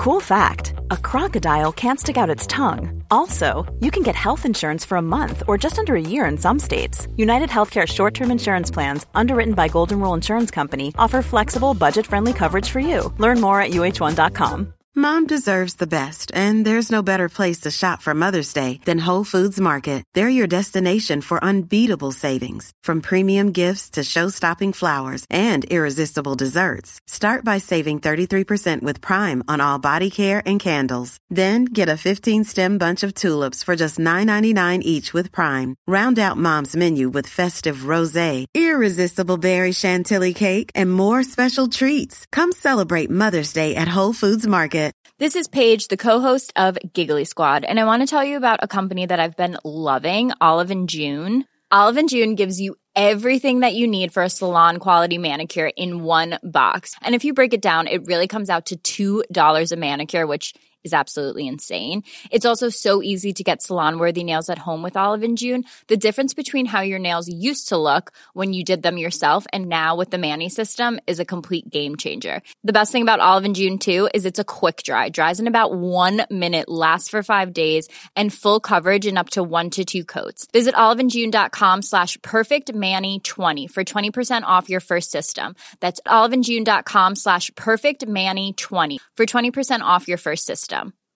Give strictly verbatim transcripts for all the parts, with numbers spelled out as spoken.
Cool fact, a crocodile can't stick out its tongue. Also, you can get health insurance for a month or just under a year in some states. United Healthcare short-term insurance plans, underwritten by Golden Rule Insurance Company, offer flexible, budget-friendly coverage for you. Learn more at U H one dot com. Mom deserves the best, and there's no better place to shop for Mother's Day than Whole Foods Market. They're your destination for unbeatable savings, from premium gifts to show-stopping flowers and irresistible desserts. Start by saving thirty-three percent with Prime on all body care and candles. Then get a fifteen-stem bunch of tulips for just nine ninety-nine each with Prime. Round out Mom's menu with festive rosé, irresistible berry chantilly cake, and more special treats. Come celebrate Mother's Day at Whole Foods Market. This is Paige, the co-host of Giggly Squad, and I want to tell you about a company that I've been loving, Olive and June. Olive and June gives you everything that you need for a salon-quality manicure in one box. And if you break it down, it really comes out to two dollars a manicure, which is absolutely insane. It's also so easy to get salon-worthy nails at home with Olive and June. The difference between how your nails used to look when you did them yourself and now with the Mani system is a complete game changer. The best thing about Olive and June, too, is it's a quick dry. Dries in about one minute, lasts for five days, and full coverage in up to one to two coats. Visit oliveandjune.com slash perfectmani20 for twenty percent off your first system. That's oliveandjune.com slash perfectmani20 for twenty percent off your first system.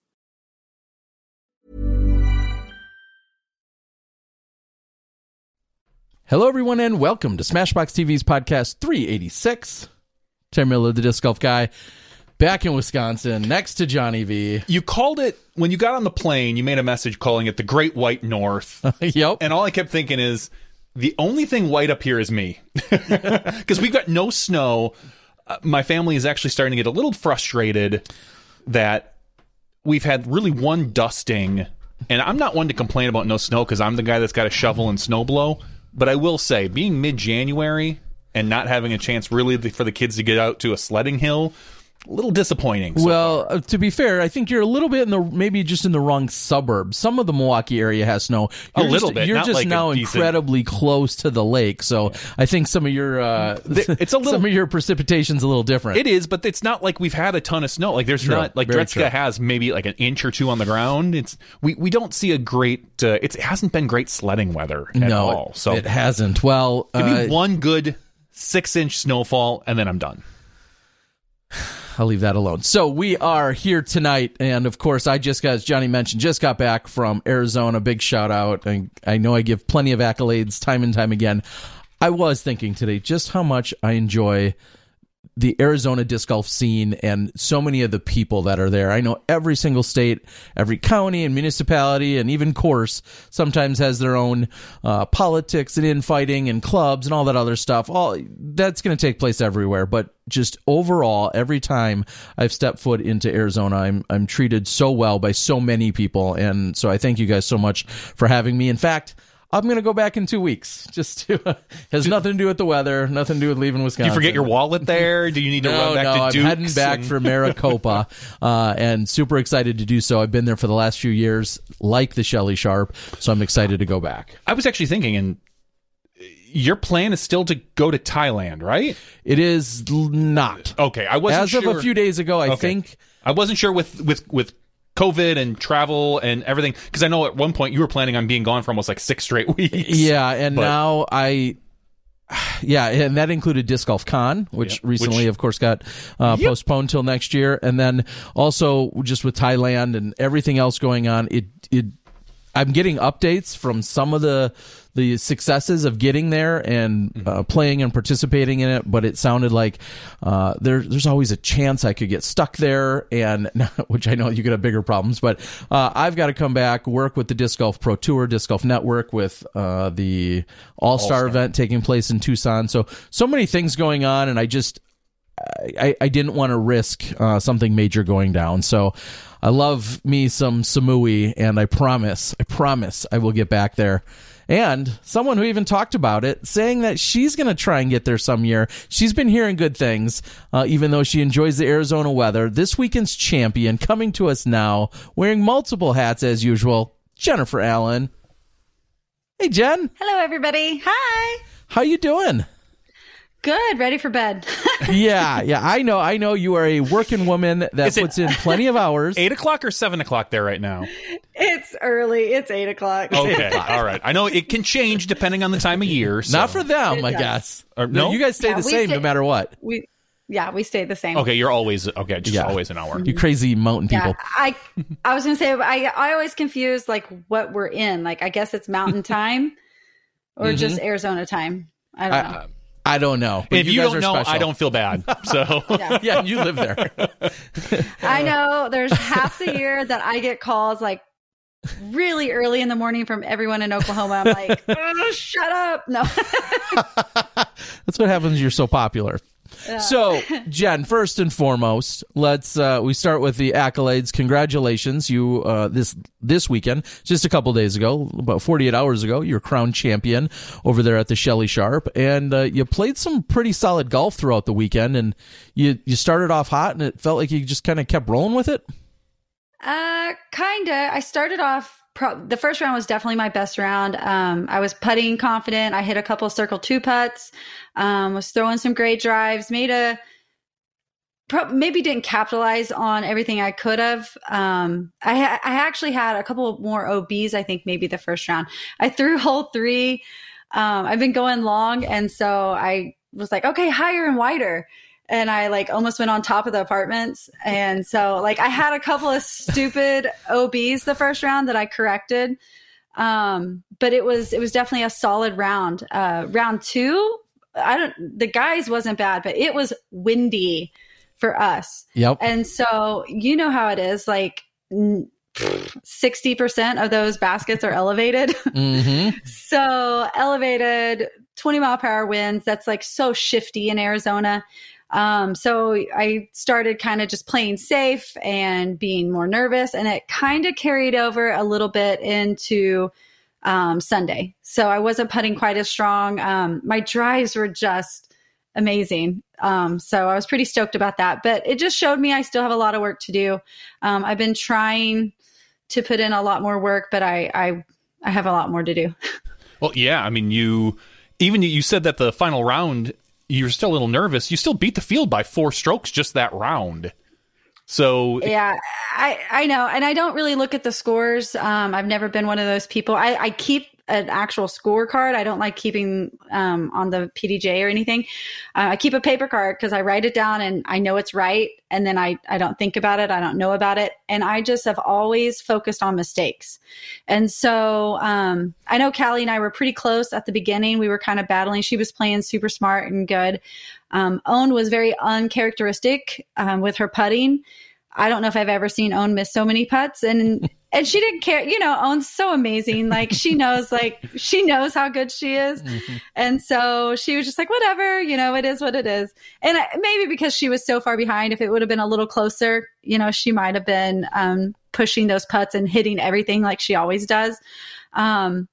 Hello, everyone, and welcome to Smashbox T V's podcast three eighty-six. Tim Miller, the Disc Golf Guy, back in Wisconsin, next to Johnny V. You called it, when you got on the plane, you made a message calling it the Great White North. Yep. And all I kept thinking is, the only thing white up here is me. Because we've got no snow. Uh, my family is actually starting to get a little frustrated that we've had really one dusting. And I'm not one to complain about no snow because I'm the guy that's got a shovel and snow blow. But I will say, being mid-January and not having a chance really for the kids to get out to a sledding hill, a little disappointing. So well, uh, to be fair, I think you're a little bit in the, maybe just in the wrong suburbs. Some of the Milwaukee area has snow. You're a little just, bit. You're not just like now incredibly decent... close to the lake, so yeah. I think some of your uh, it's a little, some of your precipitation's a little different. It is, but it's not like we've had a ton of snow. Like there's true. not like Very Dretska true. has maybe like an inch or two on the ground. It's we, we don't see a great. Uh, it's, it hasn't been great sledding weather at no, all. So it hasn't. Well, give uh, me one good six inch snowfall, and then I'm done. I'll leave that alone. So we are here tonight, and of course, I just got, as Johnny mentioned, just got back from Arizona. Big shout out. I, I know I give plenty of accolades time and time again. I was thinking today just how much I enjoy the Arizona disc golf scene and so many of the people that are there. I know every single state, every county and municipality and even course sometimes has their own uh, politics and infighting and clubs and all that other stuff. All that's going to take place everywhere. But just overall, every time I've stepped foot into Arizona, I'm I'm treated so well by so many people. And so I thank you guys so much for having me. In fact, I'm going to go back in two weeks. Just to, uh, has nothing to do with the weather, nothing to do with leaving Wisconsin. Do you forget your wallet there? Do you need to no, run back no, to I'm Dukes? heading back and... for Maricopa, uh, and super excited to do so. I've been there for the last few years, like the Shelley Sharp, so I'm excited to go back. I was actually thinking, and your plan is still to go to Thailand, right? It is l- not. Okay, I wasn't As sure. of a few days ago, I okay. think. I wasn't sure with with with. COVID and travel and everything, because I know at one point you were planning on being gone for almost like six straight weeks. Yeah, and but, now I, yeah, and that included Disc Golf Con, which yeah, recently, which, of course, got uh, yep. postponed till next year, and then also just with Thailand and everything else going on, it it. I'm getting updates from some of the the successes of getting there and uh, playing and participating in it, but it sounded like uh, there, there's always a chance I could get stuck there, and which I know you could have bigger problems, but uh, I've got to come back, work with the Disc Golf Pro Tour, Disc Golf Network, with uh, the All-Star, All-Star event taking place in Tucson. So, so many things going on, and I just, I, I didn't want to risk uh, something major going down. So I love me some Samui, and I promise, I promise I will get back there. And someone who even talked about it, saying that she's going to try and get there some year. She's been hearing good things, uh, even though she enjoys the Arizona weather. This weekend's champion coming to us now, wearing multiple hats as usual, Jennifer Allen. Hey, Jen. Hello, everybody. Hi. How you doing? Good. Ready for bed. yeah, yeah. I know. I know you are a working woman that Is it puts in plenty of hours. Eight o'clock or seven o'clock there right now? It's early. It's eight o'clock. Okay. All right. I know it can change depending on the time of year. So. Not for them, It I does. guess. Or, no? You guys stay Yeah, the we same stay- no matter what. We, yeah, we stay the same. Okay, you're always okay. Just Yeah. always an hour. You crazy mountain Yeah, people. I I was gonna say I I always confuse like what we're in. Like I guess it's mountain time or Mm-hmm. just Arizona time. I don't know. I, I don't know. But If you, guys don't are know, special. I don't feel bad. So Yeah. Yeah, you live there. I know there's half the year that I get calls like really early in the morning from everyone in Oklahoma. I'm like, oh, shut up. No. That's what happens. You're so popular. So, Jen, first and foremost, let's uh, we start with the accolades. Congratulations, you uh, this this weekend, just a couple days ago, about forty-eight hours ago, you're crowned champion over there at the Shelley Sharp, and uh, you played some pretty solid golf throughout the weekend, and you you started off hot, and it felt like you just kind of kept rolling with it. Uh, kinda. I started off. Pro- the first round was definitely my best round. Um, I was putting confident. I hit a couple of circle two putts. Um, was throwing some great drives. Made a. Pro- maybe didn't capitalize on everything I could have. Um, I ha- I actually had a couple more O Bs. I think maybe the first round. I threw hole three. Um, I've been going long, and so I was like, okay, higher and wider. And I like almost went on top of the apartments. And so like I had a couple of stupid O Bs the first round that I corrected. Um, but it was, it was definitely a solid round. Uh, round two, I don't, the guys wasn't bad, but it was windy for us. Yep. And so you know how it is, like sixty percent of those baskets are elevated. Mm-hmm. So elevated twenty mile per hour winds. That's like so shifty in Arizona. Um, so I started kind of just playing safe and being more nervous, and it kind of carried over a little bit into um, Sunday. So I wasn't putting quite as strong. Um, my drives were just amazing. Um, so I was pretty stoked about that, but it just showed me I still have a lot of work to do. Um, I've been trying to put in a lot more work, but I, I, I have a lot more to do. Well, yeah. I mean, you even you said that the final round, you were still a little nervous. You still beat the field by four strokes just that round. So yeah, I, I know. And I don't really look at the scores. Um, I've never been one of those people. I, I keep an actual scorecard. I don't like keeping um, on the P D J or anything. Uh, I keep a paper card because I write it down and I know it's right. And then I, I don't think about it. I don't know about it. And I just have always focused on mistakes. And so um, I know Callie and I were pretty close at the beginning. We were kind of battling. She was playing super smart and good. Um, Own was very uncharacteristic um, with her putting. I don't know if I've ever seen Own miss so many putts, and and she didn't care. You know, Own's so amazing. Like she knows, like she knows how good she is, mm-hmm. and so she was just like, whatever. You know, it is what it is. And I, maybe because she was so far behind, if it would have been a little closer, you know, she might have been um, pushing those putts and hitting everything like she always does. Um,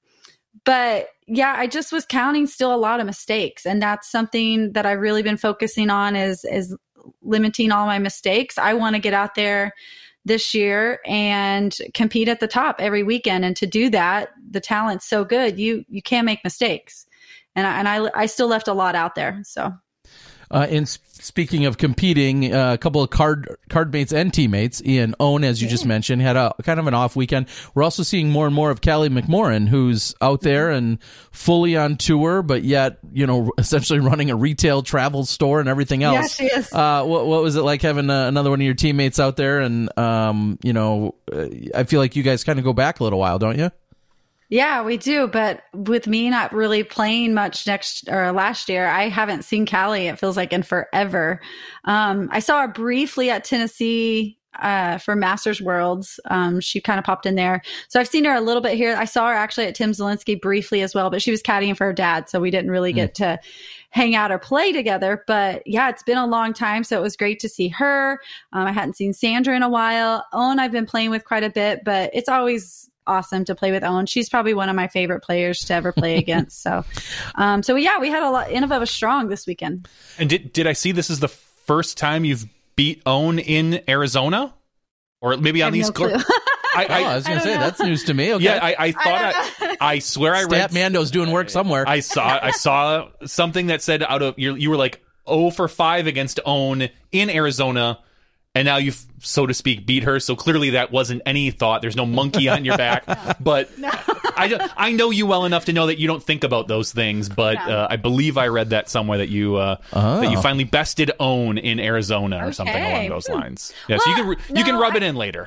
but yeah, I just was counting still a lot of mistakes, and that's something that I've really been focusing on is is. limiting all my mistakes. I want to get out there this year and compete at the top every weekend. And to do that, the talent's so good. You, you can't make mistakes. And I, and I, I still left a lot out there. So, uh, and speaking of competing, uh, a couple of card card mates and teammates, Ian Own, as you just mentioned, had a kind of an off weekend. We're also seeing more and more of Callie McMorran, who's out there and fully on tour, but yet, you know, essentially running a retail travel store and everything else. Yeah, she is. Uh, what, what was it like having uh, another one of your teammates out there? And, um, you know, uh, I feel like you guys kind of go back a little while, don't you? Yeah, we do. But with me not really playing much next or last year, I haven't seen Callie, it feels like, in forever. Um, I saw her briefly at Tennessee uh, for Masters Worlds. Um, she kind of popped in there. So I've seen her a little bit here. I saw her actually at Tim Zielinski briefly as well, but she was caddying for her dad. So we didn't really mm. get to hang out or play together. But yeah, it's been a long time. So it was great to see her. Um, I hadn't seen Sandra in a while. Owen, I've been playing with quite a bit, but it's always awesome to play with Owen. She's probably one of my favorite players to ever play against. So, um, so yeah, we had a lot. Innova was strong this weekend. And did did I see this is the first time you've beat Own in Arizona, or maybe on these? No Cor- I, I, oh, I was going to say, know. That's news to me. Okay. Yeah, I, I thought I, I, I swear I read Stat Mando's doing work somewhere. I saw I saw something that said out of you you were like oh for five against Own in Arizona, and now you've, so to speak, beat her. So clearly that wasn't any thought. There's no monkey on your back. But no. I, I know you well enough to know that you don't think about those things. But no. uh, I believe I read that somewhere that you uh, oh. that you finally bested Own in Arizona or okay. something along those lines. Yeah, well, so you can no, you can rub I, it in later.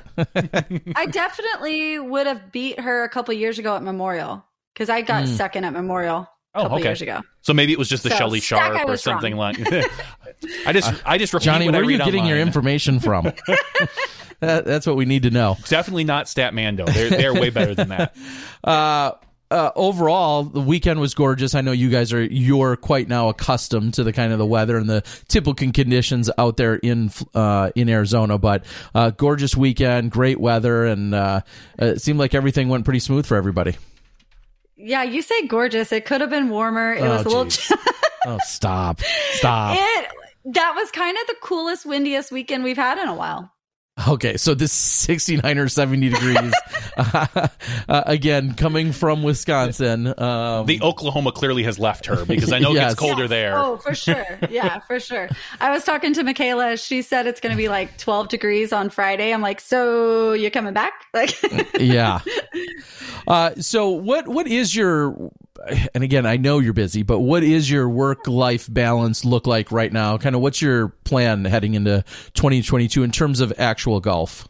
I definitely would have beat her a couple years ago at Memorial because I got mm. second at Memorial. A Oh, couple okay. years ago. So maybe it was just the So, Shelley Stack, I Sharp or was something wrong. like. I just I just repeat Johnny, what where I are you read getting your online. information from? that, that's what we need to know. Definitely not Stat Mando. They're they're way better than that. Uh, uh, overall, the weekend was gorgeous. I know you guys are you're quite now accustomed to the kind of the weather and the typical conditions out there in uh, in Arizona. But uh, gorgeous weekend, great weather, and uh, it seemed like everything went pretty smooth for everybody. Yeah, you say gorgeous. It could have been warmer. It Oh, was a little. geez. Oh, stop, stop. It that was kind of the coolest, windiest weekend we've had in a while. Okay, so this sixty-nine or seventy degrees, uh, uh, again, coming from Wisconsin. Um, The Oklahoma clearly has left her because I know it Yes. gets colder there. Oh, for sure. Yeah, for sure. I was talking to Michaela. She said it's going to be like twelve degrees on Friday. I'm like, so you're coming back? Like, yeah. Uh, so what what is your, and again, I know you're busy, but what is your work-life balance look like right now? Kind of what's your plan heading into twenty twenty-two in terms of actual golf?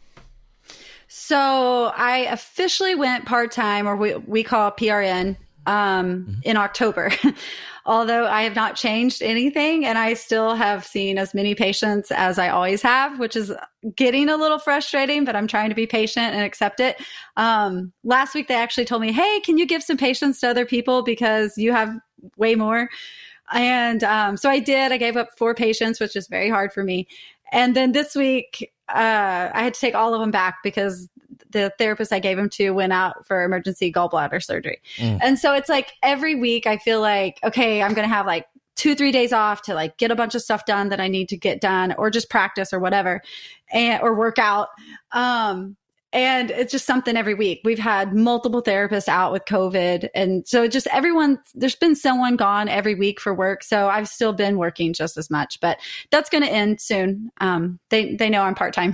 So I officially went part-time, or we, we call P R N, um, mm-hmm. in October. Although I have not changed anything, and I still have seen as many patients as I always have, which is getting a little frustrating, but I'm trying to be patient and accept it. Um, last week, they actually told me, hey, can you give some patients to other people because you have way more? And um, so I did. I gave up four patients, which is very hard for me. And then this week, uh, I had to take all of them back because the therapist I gave them to went out for emergency gallbladder surgery. Mm. And so it's like every week I feel like, okay, I'm going to have like two, three days off to like get a bunch of stuff done that I need to get done, or just practice or whatever, and, or work out. Um, And it's just something every week. We've had multiple therapists out with COVID. And so just everyone, there's been someone gone every week for work. So I've still been working just as much, but that's going to end soon. Um, they, they know I'm part-time.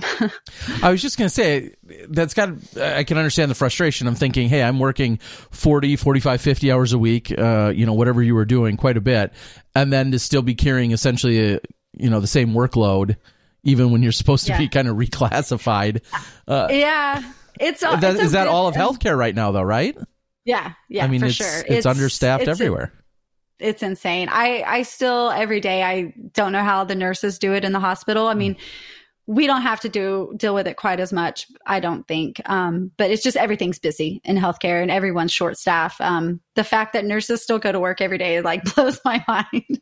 I was just going to say, that's got, I can understand the frustration. I'm thinking, hey, I'm working forty, forty-five, fifty hours a week, uh, you know, whatever you were doing, quite a bit. And then to still be carrying essentially, a, you know, the same workload, even when you're supposed to yeah. be kind of reclassified. Uh, yeah. It's, a, that, it's Is that good, all of healthcare right now, though, right? Yeah. Yeah, I mean, for it's, sure. It's, it's understaffed it's everywhere. A, it's insane. I, I still, every day, I don't know how the nurses do it in the hospital. I mean, mm. we don't have to do deal with it quite as much, I don't think. Um, but it's just everything's busy in healthcare and everyone's short staff. Um, the fact that nurses still go to work every day like blows my mind.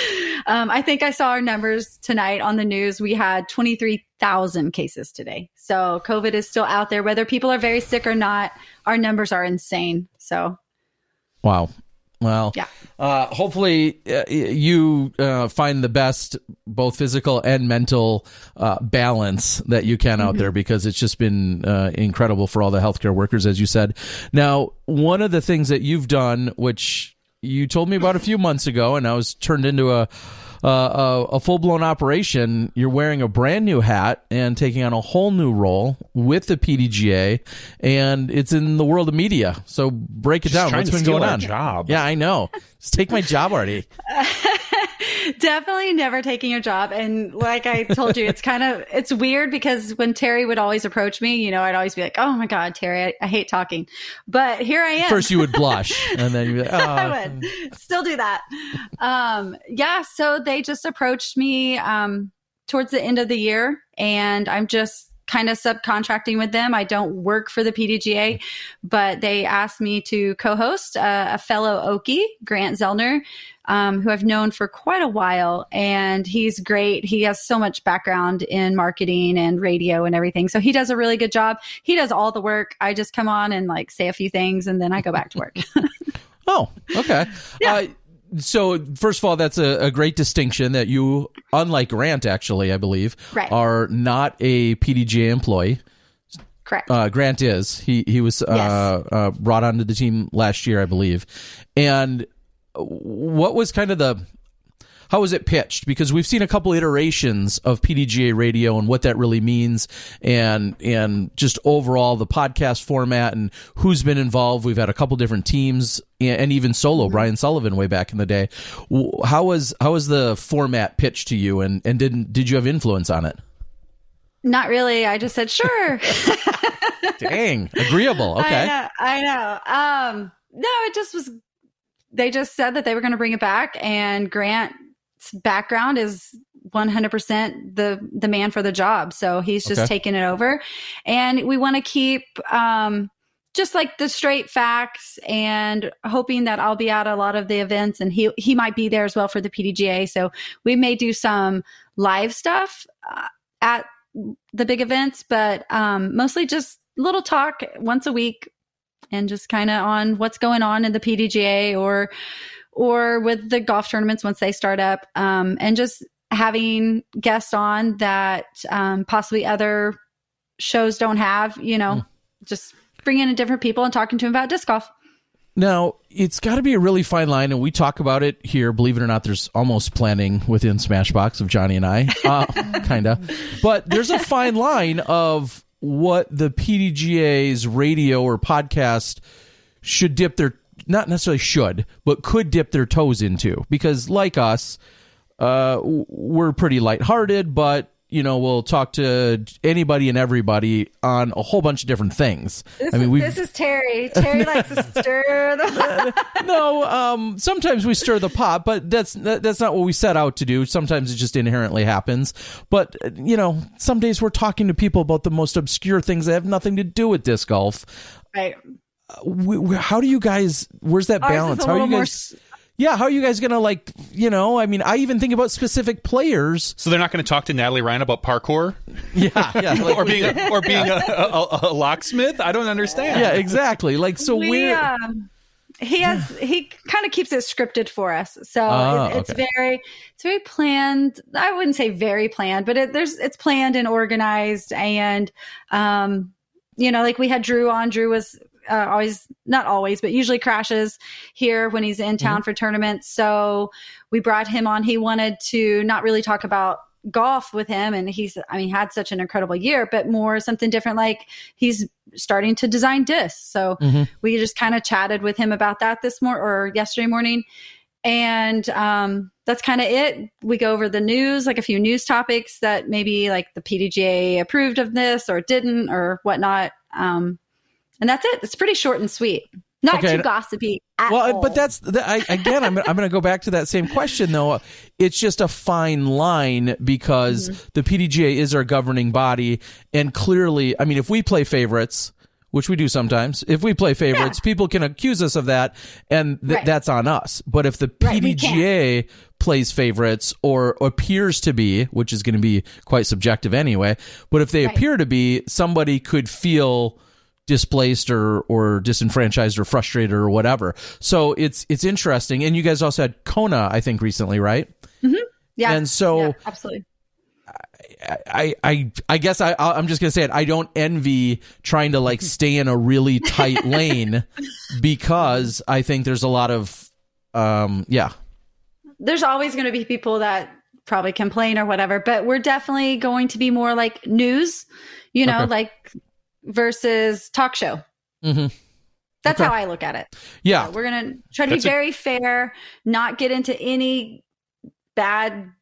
um, I think I saw our numbers tonight on the news. We had twenty-three thousand cases today. So COVID is still out there, whether people are very sick or not. Our numbers are insane. So, wow. Well, yeah. uh, hopefully uh, you uh, find the best, both physical and mental uh, balance that you can mm-hmm. out there, because it's just been uh, incredible for all the healthcare workers, as you said. Now, one of the things that you've done, which you told me about a few months ago, and now was turned into a uh, a, a full-blown operation. You're wearing a brand new hat and taking on a whole new role with the P D G A, and it's in the world of media. So break it Just down. What's been going on? Job. Yeah, I know. Just take my job already. Definitely never taking your job. And like I told you, it's kind of, it's weird because when Terry would always approach me, you know, I'd always be like, oh my God, Terry, I, I hate talking. But here I am. First you would blush and then you'd be like, oh. I would still do that. Um, yeah. So they just approached me um, towards the end of the year, and I'm just kind of subcontracting with them. I don't work for the P D G A, but they asked me to co-host uh, a fellow Okie, Grant Zellner, um, who I've known for quite a while. And he's great. He has so much background in marketing and radio and everything. So he does a really good job. He does all the work. I just come on and like say a few things and then I go back to work. Oh, okay. Yeah. Uh, So, first of all, that's a, a great distinction that you, unlike Grant, actually, I believe, right. are not a P D G A employee. Correct. Uh, Grant is. He he was uh, Yes. uh, brought onto the team last year, I believe. And what was kind of the how was it pitched? Because we've seen a couple iterations of P D G A radio and what that really means, and and just overall the podcast format and who's been involved. We've had a couple different teams and even solo mm-hmm. Brian Sullivan way back in the day. How was how was the format pitched to you, and and did did you have influence on it? Not really. I just said sure. Dang, agreeable. Okay, I know. I know. Um, no, it just was. They just said that they were going to bring it back, and Grant's background is one hundred percent the the man for the job. So he's just okay. taking it over, and we want to keep um, just like the straight facts, and hoping that I'll be at a lot of the events, and he he might be there as well for the P D G A. So we may do some live stuff uh, at the big events, but um, mostly just little talk once a week, and just kind of on what's going on in the P D G A or or with the golf tournaments once they start up, um, and just having guests on that um, possibly other shows don't have, you know, mm. just bringing in different people and talking to them about disc golf. Now, it's got to be a really fine line, and we talk about it here. Believe it or not, there's almost planning within Smashbox of Johnny and I, uh, kind of. But there's a fine line of what the P D G A's radio or podcast should dip their, not necessarily should, but could dip their toes into. Because like us, uh, we're pretty lighthearted, but you know, we'll talk to anybody and everybody on a whole bunch of different things. This I mean, we this is Terry. Terry likes to stir the. no, um, sometimes we stir the pot, but that's that, that's not what we set out to do. Sometimes it just inherently happens. But you know, some days we're talking to people about the most obscure things that have nothing to do with disc golf. Right. Uh, we, we, how do you guys? Where's that Ours balance? is a How are you little guys? more... Yeah, how are you guys going to, like, you know, I mean, I even think about specific players. So they're not going to talk to Natalie Ryan about parkour? Yeah, yeah. Like, or being, a, or being a, a, a locksmith? I don't understand. Yeah, exactly. Like, so we, we're... Um, he has, he kind of keeps it scripted for us. So Oh, it, it's okay. very, it's very planned. I wouldn't say very planned, but it, there's, it's planned and organized. And, um, you know, like we had Drew on. Drew was, Uh, always, not always, but usually crashes here when he's in town mm-hmm. for tournaments. So we brought him on. He wanted to not really talk about golf with him. And he's, I mean, had such an incredible year, but more something different. Like he's starting to design discs. So mm-hmm. we just kind of chatted with him about that this morning or yesterday morning. And um, that's kind of it. We go over the news, like a few news topics that maybe like the P D G A approved of this or didn't or whatnot. Um, And that's it. It's pretty short and sweet. Not okay. too gossipy at well, all. but that's the, I, again. I'm I'm going to go back to that same question though. It's just a fine line because mm-hmm. the P D G A is our governing body, and clearly, I mean, if we play favorites, which we do sometimes, if we play favorites, yeah. people can accuse us of that, and th- right. that's on us. But if the P D G A right, plays favorites or appears to be, which is going to be quite subjective anyway, but if they right. appear to be, somebody could feel displaced or or disenfranchised or frustrated or whatever. So it's it's interesting. And you guys also had Kona, I think, recently, right? Mm-hmm. Yeah. And so yeah, absolutely. I, I I I guess I I'm just gonna say it. I don't envy trying to like stay in a really tight lane because I think there's a lot of um yeah. There's always going to be people that probably complain or whatever, but we're definitely going to be more like news, you know, okay. like versus talk show. Mm-hmm. That's okay. how I look at it. Yeah. So we're going to try to That's be a- very fair, not get into any bad,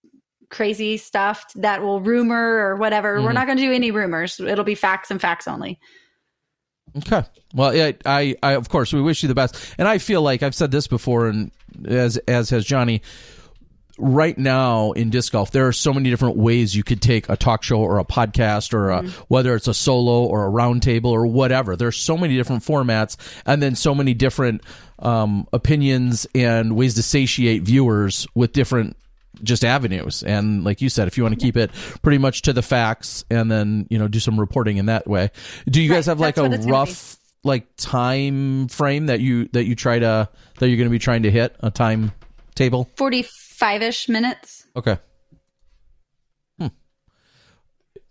crazy stuff that will rumor or whatever. Mm-hmm. We're not going to do any rumors. It'll be facts and facts only. Okay. Well, yeah, I, I, of course, we wish you the best. And I feel like I've said this before, and as, as has Johnny, right now in disc golf, there are so many different ways you could take a talk show or a podcast or a, mm-hmm. whether it's a solo or a round table or whatever. There's so many different formats and then so many different um, opinions and ways to satiate viewers with different just avenues. And like you said, if you want to keep it pretty much to the facts and then, you know, do some reporting in that way. Do you guys right. have like That's a rough like time frame that you that you try to that you're going to be trying to hit a time table? forty-five-ish minutes. Okay. Hmm.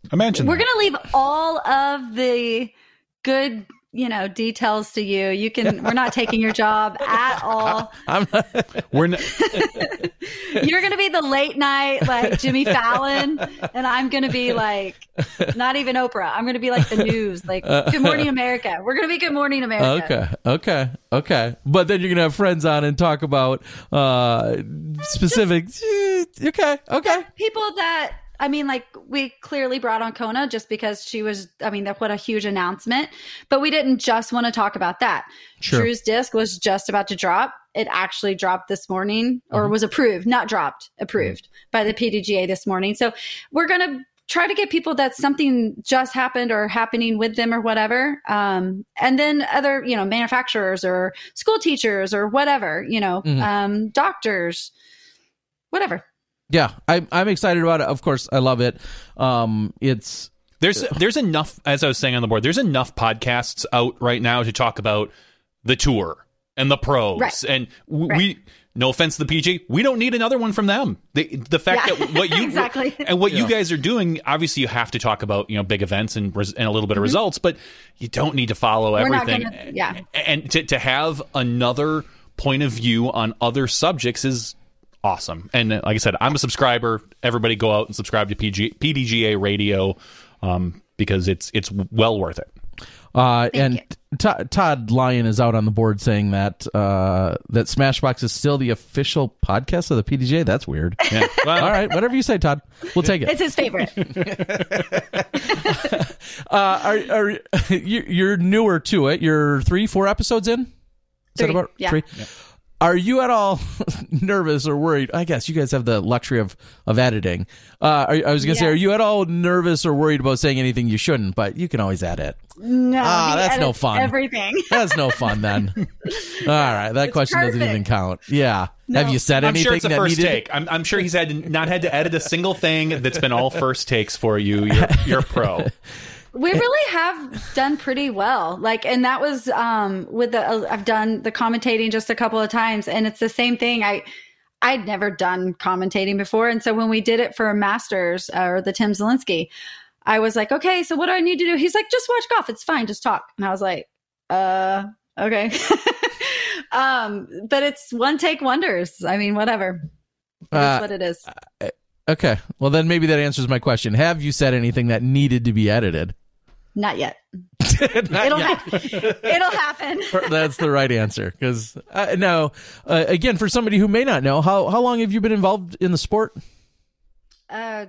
Imagine we're that. going to leave all of the good, you know, details to you. You can, we're not taking your job at all. I'm not, We're not, You're going to be the late night, like Jimmy Fallon. And I'm going to be like, not even Oprah. I'm going to be like the news, like Good Morning America. We're going to be Good Morning America. okay, okay, okay. But then you're gonna have friends on and talk about uh specific. eh, okay, okay. People that, I mean, like we clearly brought on Kona just because she was, I mean, that what a huge announcement, but we didn't just want to talk about that. Sure. Drew's disc was just about to drop. It actually dropped this morning or Mm-hmm. was approved, not dropped, approved mm-hmm. by the P D G A this morning. So we're going to try to get people that something just happened or happening with them or whatever. Um, and then other, you know, manufacturers or school teachers or whatever, you know, Mm-hmm. um, doctors, whatever. Yeah, I'm I'm excited about it. Of course, I love it. Um, it's there's there's enough, as I was saying on the board, there's enough podcasts out right now to talk about the tour and the pros. Right. And w- Right. we, no offense to the P G, we don't need another one from them. The, the fact Yeah. that what you Exactly. and what Yeah. you guys are doing, obviously you have to talk about, you know, big events and res- and a little bit of results, but you don't need to follow We're not everything. gonna- yeah. And to, to have another point of view on other subjects is awesome. And uh, like I said, I'm a subscriber. Everybody go out and subscribe to P G, P D G A Radio um, because it's it's well worth it. uh, and you. T- Todd Lyon is out on the board saying that uh, that Smashbox is still the official podcast of the P D G A. That's weird. Yeah. Well, All right, whatever you say, Todd. We'll take it. It's his favorite. Uh, are are you, you're newer to it? You're three, four episodes in. Is that Three, about yeah. three? Are you at all nervous or worried? I guess you guys have the luxury of of editing. Uh, are, I was going to say, Yeah. are you at all nervous or worried about saying anything you shouldn't? But you can always edit. No, Ah, he that's no edits fun. Everything. That's no fun then. All right, that It's question doesn't perfect. even count. Yeah. Have you said I'm anything sure it's a that first needed? take. I'm, I'm sure he's had not had to edit a single thing that's been all first takes for you. You're, you're a pro. We really have done pretty well. Like, and that was um with the uh, I've done the commentating just a couple of times, and it's the same thing. I I'd never done commentating before, and so when we did it for Masters uh, or the Tim Zielinski, I was like, okay, so what do I need to do? He's like, just watch golf. It's fine. Just talk. And I was like, uh, okay. um, but it's one take wonders. I mean, whatever. It is Uh, what it is. Okay. Well, then maybe that answers my question. Have you said anything that needed to be edited? Not yet. Not It'll yet. ha- it'll happen. That's the right answer. Because uh, now, uh, again, for somebody who may not know, how how long have you been involved in the sport? Uh,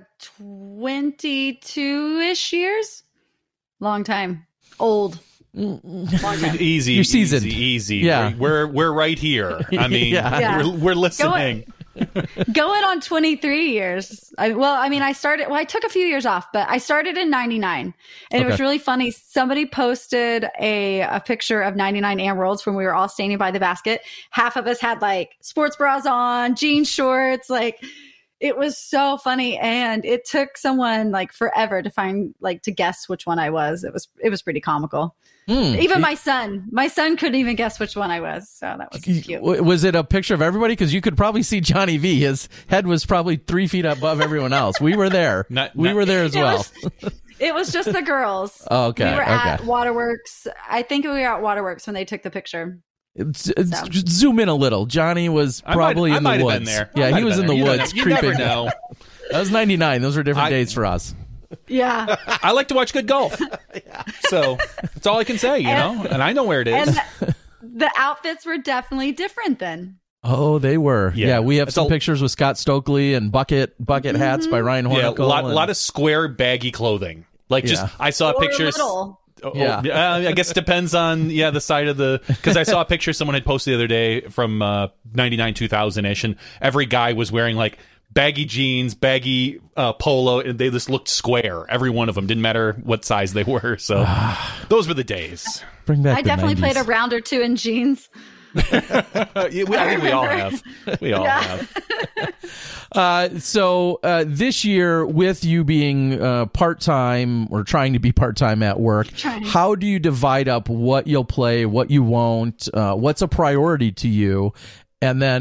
twenty-two ish years. Long time. Old. Long time. Easy, You're seasoned. easy, easy. Yeah. we're we're, we're right here. I mean, Yeah. Yeah. we're, we're listening. Going on twenty-three years. I, well, I mean, I started, well, I took a few years off, but I started in ninety-nine. And it was Okay. really funny. Somebody posted a, a picture of ninety-nine A M Worlds when we were all standing by the basket. Half of us had like sports bras on, jean shorts, like, it was so funny, and it took someone like forever to find, like, to guess which one I was. It was, it was pretty comical. Hmm. Even my son, my son couldn't even guess which one I was. So that was cute. W- Was it a picture of everybody? Because you could probably see Johnny V. His head was probably three feet above everyone else. We were there. Not- we not- were there as It well. was, it was just the girls. Oh, okay, We were at okay. Waterworks. I think we were at Waterworks when they took the picture. It's- it's- So. just zoom in a little. Johnny was I might- probably I in the might have woods. been there. I Yeah, might he have was in been the there. You woods don't- you creeping. never know. That was ninety-nine. Those were different I- days for us. Yeah. I like to watch good golf. So that's all I can say, you know? And I know where it is. And the, the outfits were definitely different then. Oh, they were. Yeah, Yeah. we have It's some a- pictures with Scott Stokely and bucket bucket hats by Ryan yeah, a Hornicle. lot, and- lot of square, baggy clothing. Like, just, Yeah. I saw Or pictures. little. Oh, Yeah. yeah. Uh, I guess it depends on, yeah, the side of the, because I saw a picture someone had posted the other day from uh, ninety-nine, two thousand ish, and every guy was wearing like baggy jeans, baggy uh, polo, and they just looked square. Every one of them, didn't matter what size they were. So those were the days. Bring back I the definitely nineties. played a round or two in jeans. Uh, yeah, we, I think we all have. We all Yeah. have. Uh, so uh, this year, with you being uh, part time or trying to be part time at work, Trying. how do you divide up what you'll play, what you won't? Uh, what's a priority to you? And then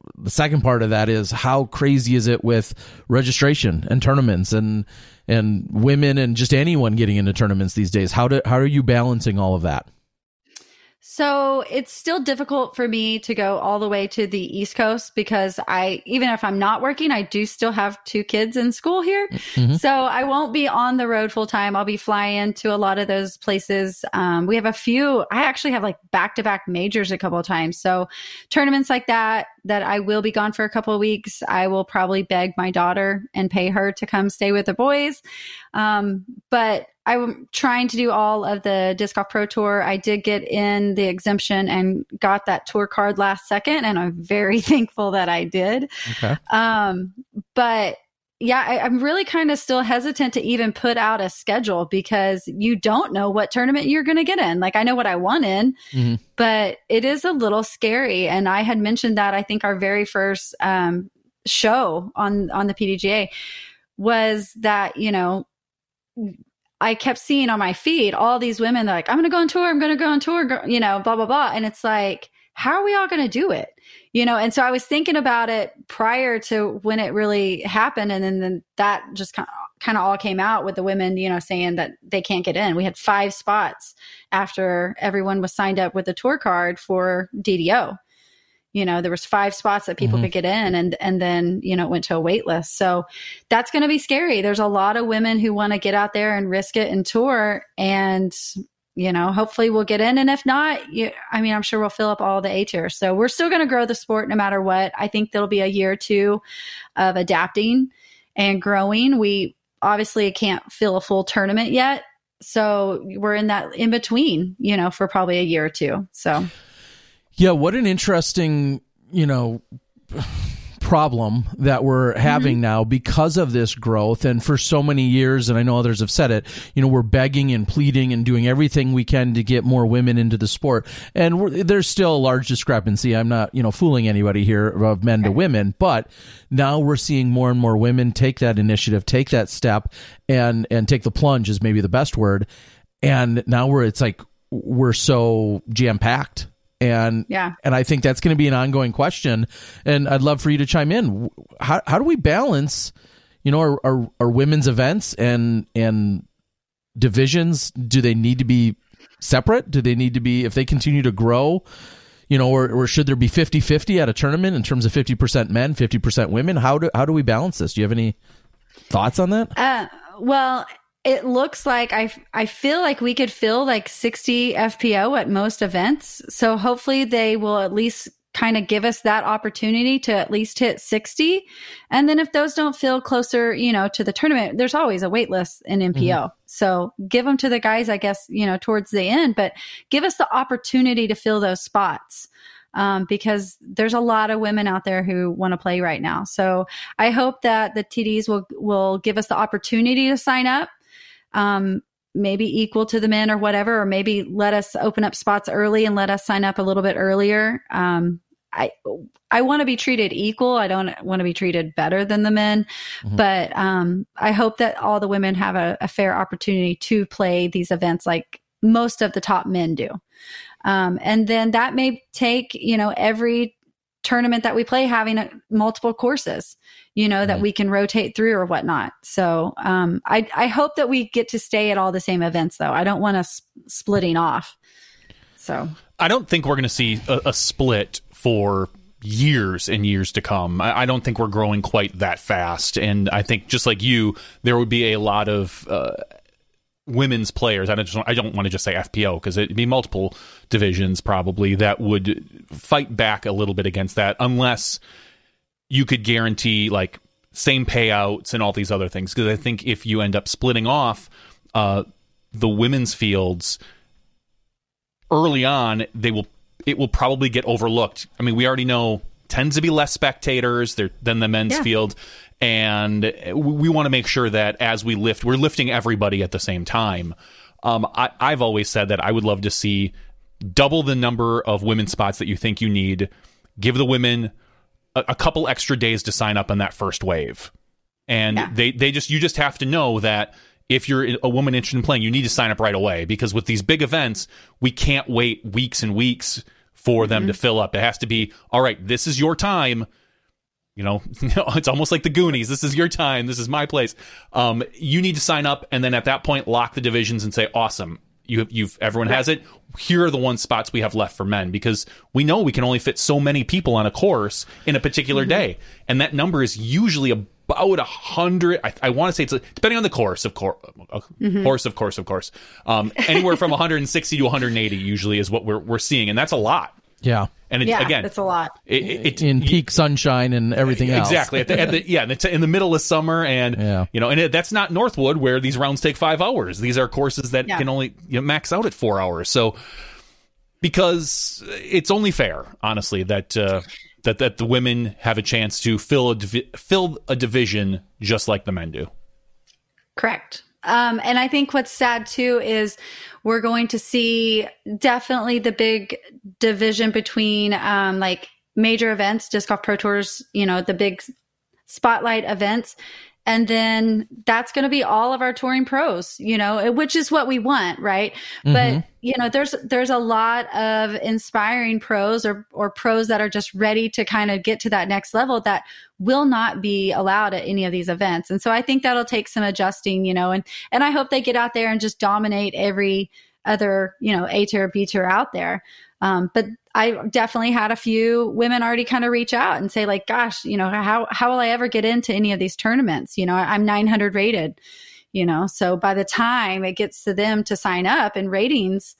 the second part of that is how crazy is it with registration and tournaments and and women and just anyone getting into tournaments these days? How do how are you balancing all of that? So it's still difficult for me to go all the way to the East Coast because I, even if I'm not working, I do still have two kids in school here. Mm-hmm. So I won't be on the road full time. I'll be flying to a lot of those places. Um, we have a few, I actually have like back-to-back majors a couple of times. So tournaments like that, that I will be gone for a couple of weeks, I will probably beg my daughter and pay her to come stay with the boys. Um, but I'm trying to do all of the Disc Golf Pro Tour. I did get in the exemption and got that tour card last second, and I'm very thankful that I did. Okay. Um, but yeah, I, I'm really kind of still hesitant to even put out a schedule because you don't know what tournament you're going to get in. Like I know what I want in, mm-hmm. but it is a little scary. And I had mentioned that I think our very first um, show on, on the P D G A was that, you know, I kept seeing on my feed all these women like, I'm going to go on tour. I'm going to go on tour, you know, blah, blah, blah. And it's like, how are we all going to do it? You know? And so I was thinking about it prior to when it really happened. And then, then that just kind of, kind of all came out with the women, you know, saying that they can't get in. We had five spots after everyone was signed up with the tour card for D D O. You know, there was five spots that people mm-hmm. could get in and, and then, you know, it went to a wait list. So that's going to be scary. There's a lot of women who want to get out there and risk it and tour and, you know, hopefully we'll get in. And if not, you, I mean, I'm sure we'll fill up all the A tiers. So we're still going to grow the sport no matter what. I think there'll be a year or two of adapting and growing. We obviously can't fill a full tournament yet. So we're in that in between, you know, for probably a year or two. So. Yeah, what an interesting, you know, problem that we're having mm-hmm. now because of this growth. And for so many years, and I know others have said it, you know, we're begging and pleading and doing everything we can to get more women into the sport. And we're, there's still a large discrepancy. I'm not, you know, fooling anybody here of men to women, but now we're seeing more and more women take that initiative, take that step and, and take the plunge is maybe the best word. And now we're, it's like, we're so jam-packed. And yeah. and I think that's going to be an ongoing question. And I'd love for you to chime in. How how do we balance, you know, our, our, our women's events and and divisions? Do they need to be separate? Do they need to be, if they continue to grow, you know, or, or should there be fifty-fifty at a tournament in terms of fifty percent men, fifty percent women? How do how do we balance this? Do you have any thoughts on that? Uh, well, it looks like I, I feel like we could fill like sixty F P O at most events. So hopefully they will at least kind of give us that opportunity to at least hit sixty. And then if those don't feel closer, you know, to the tournament, there's always a wait list in M P O. Mm-hmm. So give them to the guys, I guess, you know, towards the end, but give us the opportunity to fill those spots. Um, because there's a lot of women out there who want to play right now. So I hope that the T Ds will, will give us the opportunity to sign up. Um, maybe equal to the men or whatever, or maybe let us open up spots early and let us sign up a little bit earlier. Um, I, I want to be treated equal. I don't want to be treated better than the men, mm-hmm. but, um, I hope that all the women have a, a fair opportunity to play these events like most of the top men do. Um, and then that may take, you know, every tournament that we play having a, multiple courses, you know, that we can rotate through or whatnot. So um, I, I hope that we get to stay at all the same events, though. I don't want us splitting off. So I don't think we're going to see a, a split for years and years to come. I, I don't think we're growing quite that fast. And I think just like you, there would be a lot of uh, women's players. I don't, just, I don't want to just say F P O because it'd be multiple divisions probably that would fight back a little bit against that unless you could guarantee like same payouts and all these other things. Because I think if you end up splitting off uh, the women's fields early on, they will it will probably get overlooked. I mean, we already know tends to be less spectators there than the men's yeah. field. And we want to make sure that as we lift, we're lifting everybody at the same time. Um, I, I've always said that I would love to see double the number of women's spots that you think you need. Give the women a, a couple extra days to sign up on that first wave. And yeah. they, they just you just have to know that if you're a woman interested in playing, you need to sign up right away. Because with these big events, we can't wait weeks and weeks for them mm-hmm. to fill up. It has to be, all right, this is your time. You know, it's almost like the Goonies. This is your time. This is my place. Um, you need to sign up, and then at that point, lock the divisions and say, awesome. You, you've everyone right. has it. Here are the one spots we have left for men, because we know we can only fit so many people on a course in a particular mm-hmm. day, and that number is usually about a hundred. I, I want to say it's a, depending on the course, of course, mm-hmm. course, of course, of course. Um, anywhere from one hundred sixty to one hundred eighty usually is what we're we're seeing, and that's a lot. Yeah. And it, yeah, again, that's a lot. It, it, it, in peak sunshine and everything else. Exactly. At the, at the, yeah, in the middle of summer, and yeah. you know, and it, that's not Northwood where these rounds take five hours. These are courses that yeah. can only you know, max out at four hours. So, because it's only fair, honestly, that uh, that that the women have a chance to fill a divi- fill a division just like the men do. Correct. Um, and I think what's sad too is we're going to see definitely the big division between um, like major events, Disc Golf Pro Tours, you know, the big spotlight events. And then that's going to be all of our touring pros, you know, which is what we want, right? Mm-hmm. But, you know, there's there's a lot of inspiring pros or or pros that are just ready to kind of get to that next level that will not be allowed at any of these events. And so I think that'll take some adjusting, you know, and and I hope they get out there and just dominate every other, you know, A tier, B tier out there. Um, but I definitely had a few women already kind of reach out and say like, gosh, you know, how, how will I ever get into any of these tournaments? You know, I'm nine hundred rated, you know, so by the time it gets to them to sign up and ratings,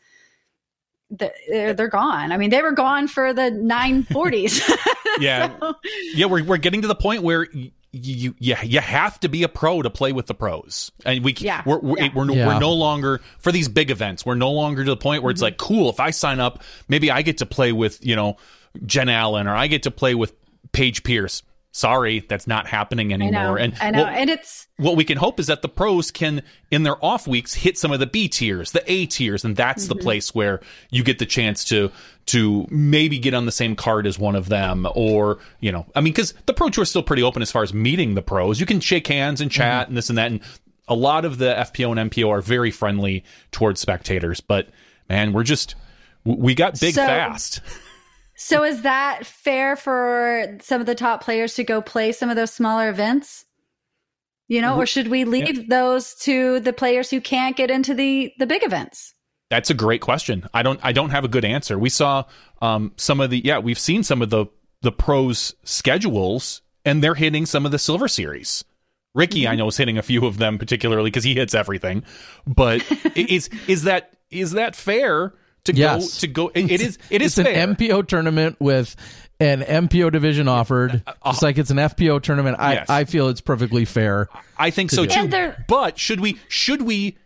they're, they're gone. I mean, they were gone for the nine forties. yeah. So. Yeah. We're, we're getting to the point where you, you, you, you have to be a pro to play with the pros. And we, yeah. we're, we're, yeah. we're, yeah. we're no longer for these big events. We're no longer to the point where mm-hmm. it's like, cool, if I sign up, maybe I get to play with, you know, Jen Allen, or I get to play with Paige Pierce. Sorry, that's not happening anymore. I know, and I know. What, and it's what we can hope is that the pros can, in their off weeks, hit some of the B tiers, the A tiers, and that's mm-hmm. the place where you get the chance to to maybe get on the same card as one of them, or you know, I mean, because the Pro Tour is still pretty open as far as meeting the pros. You can shake hands and chat mm-hmm. and this and that, and a lot of the F P O and M P O are very friendly towards spectators. But man, we're just we got big so- fast. So is that fair for some of the top players to go play some of those smaller events? You know, or should we leave yeah. those to the players who can't get into the, the big events? That's a great question. I don't I don't have a good answer. We saw um, some of the yeah, we've seen some of the the pros schedules, and they're hitting some of the Silver Series. Ricky, mm-hmm. I know, is hitting a few of them particularly because he hits everything. But is is that is that fair? To yes. go, to go, it, it is. It is it's fair. an M P O tournament with an M P O division offered, uh, just like it's an F P O tournament. I, yes. I feel it's perfectly fair. I think so too. But should we should we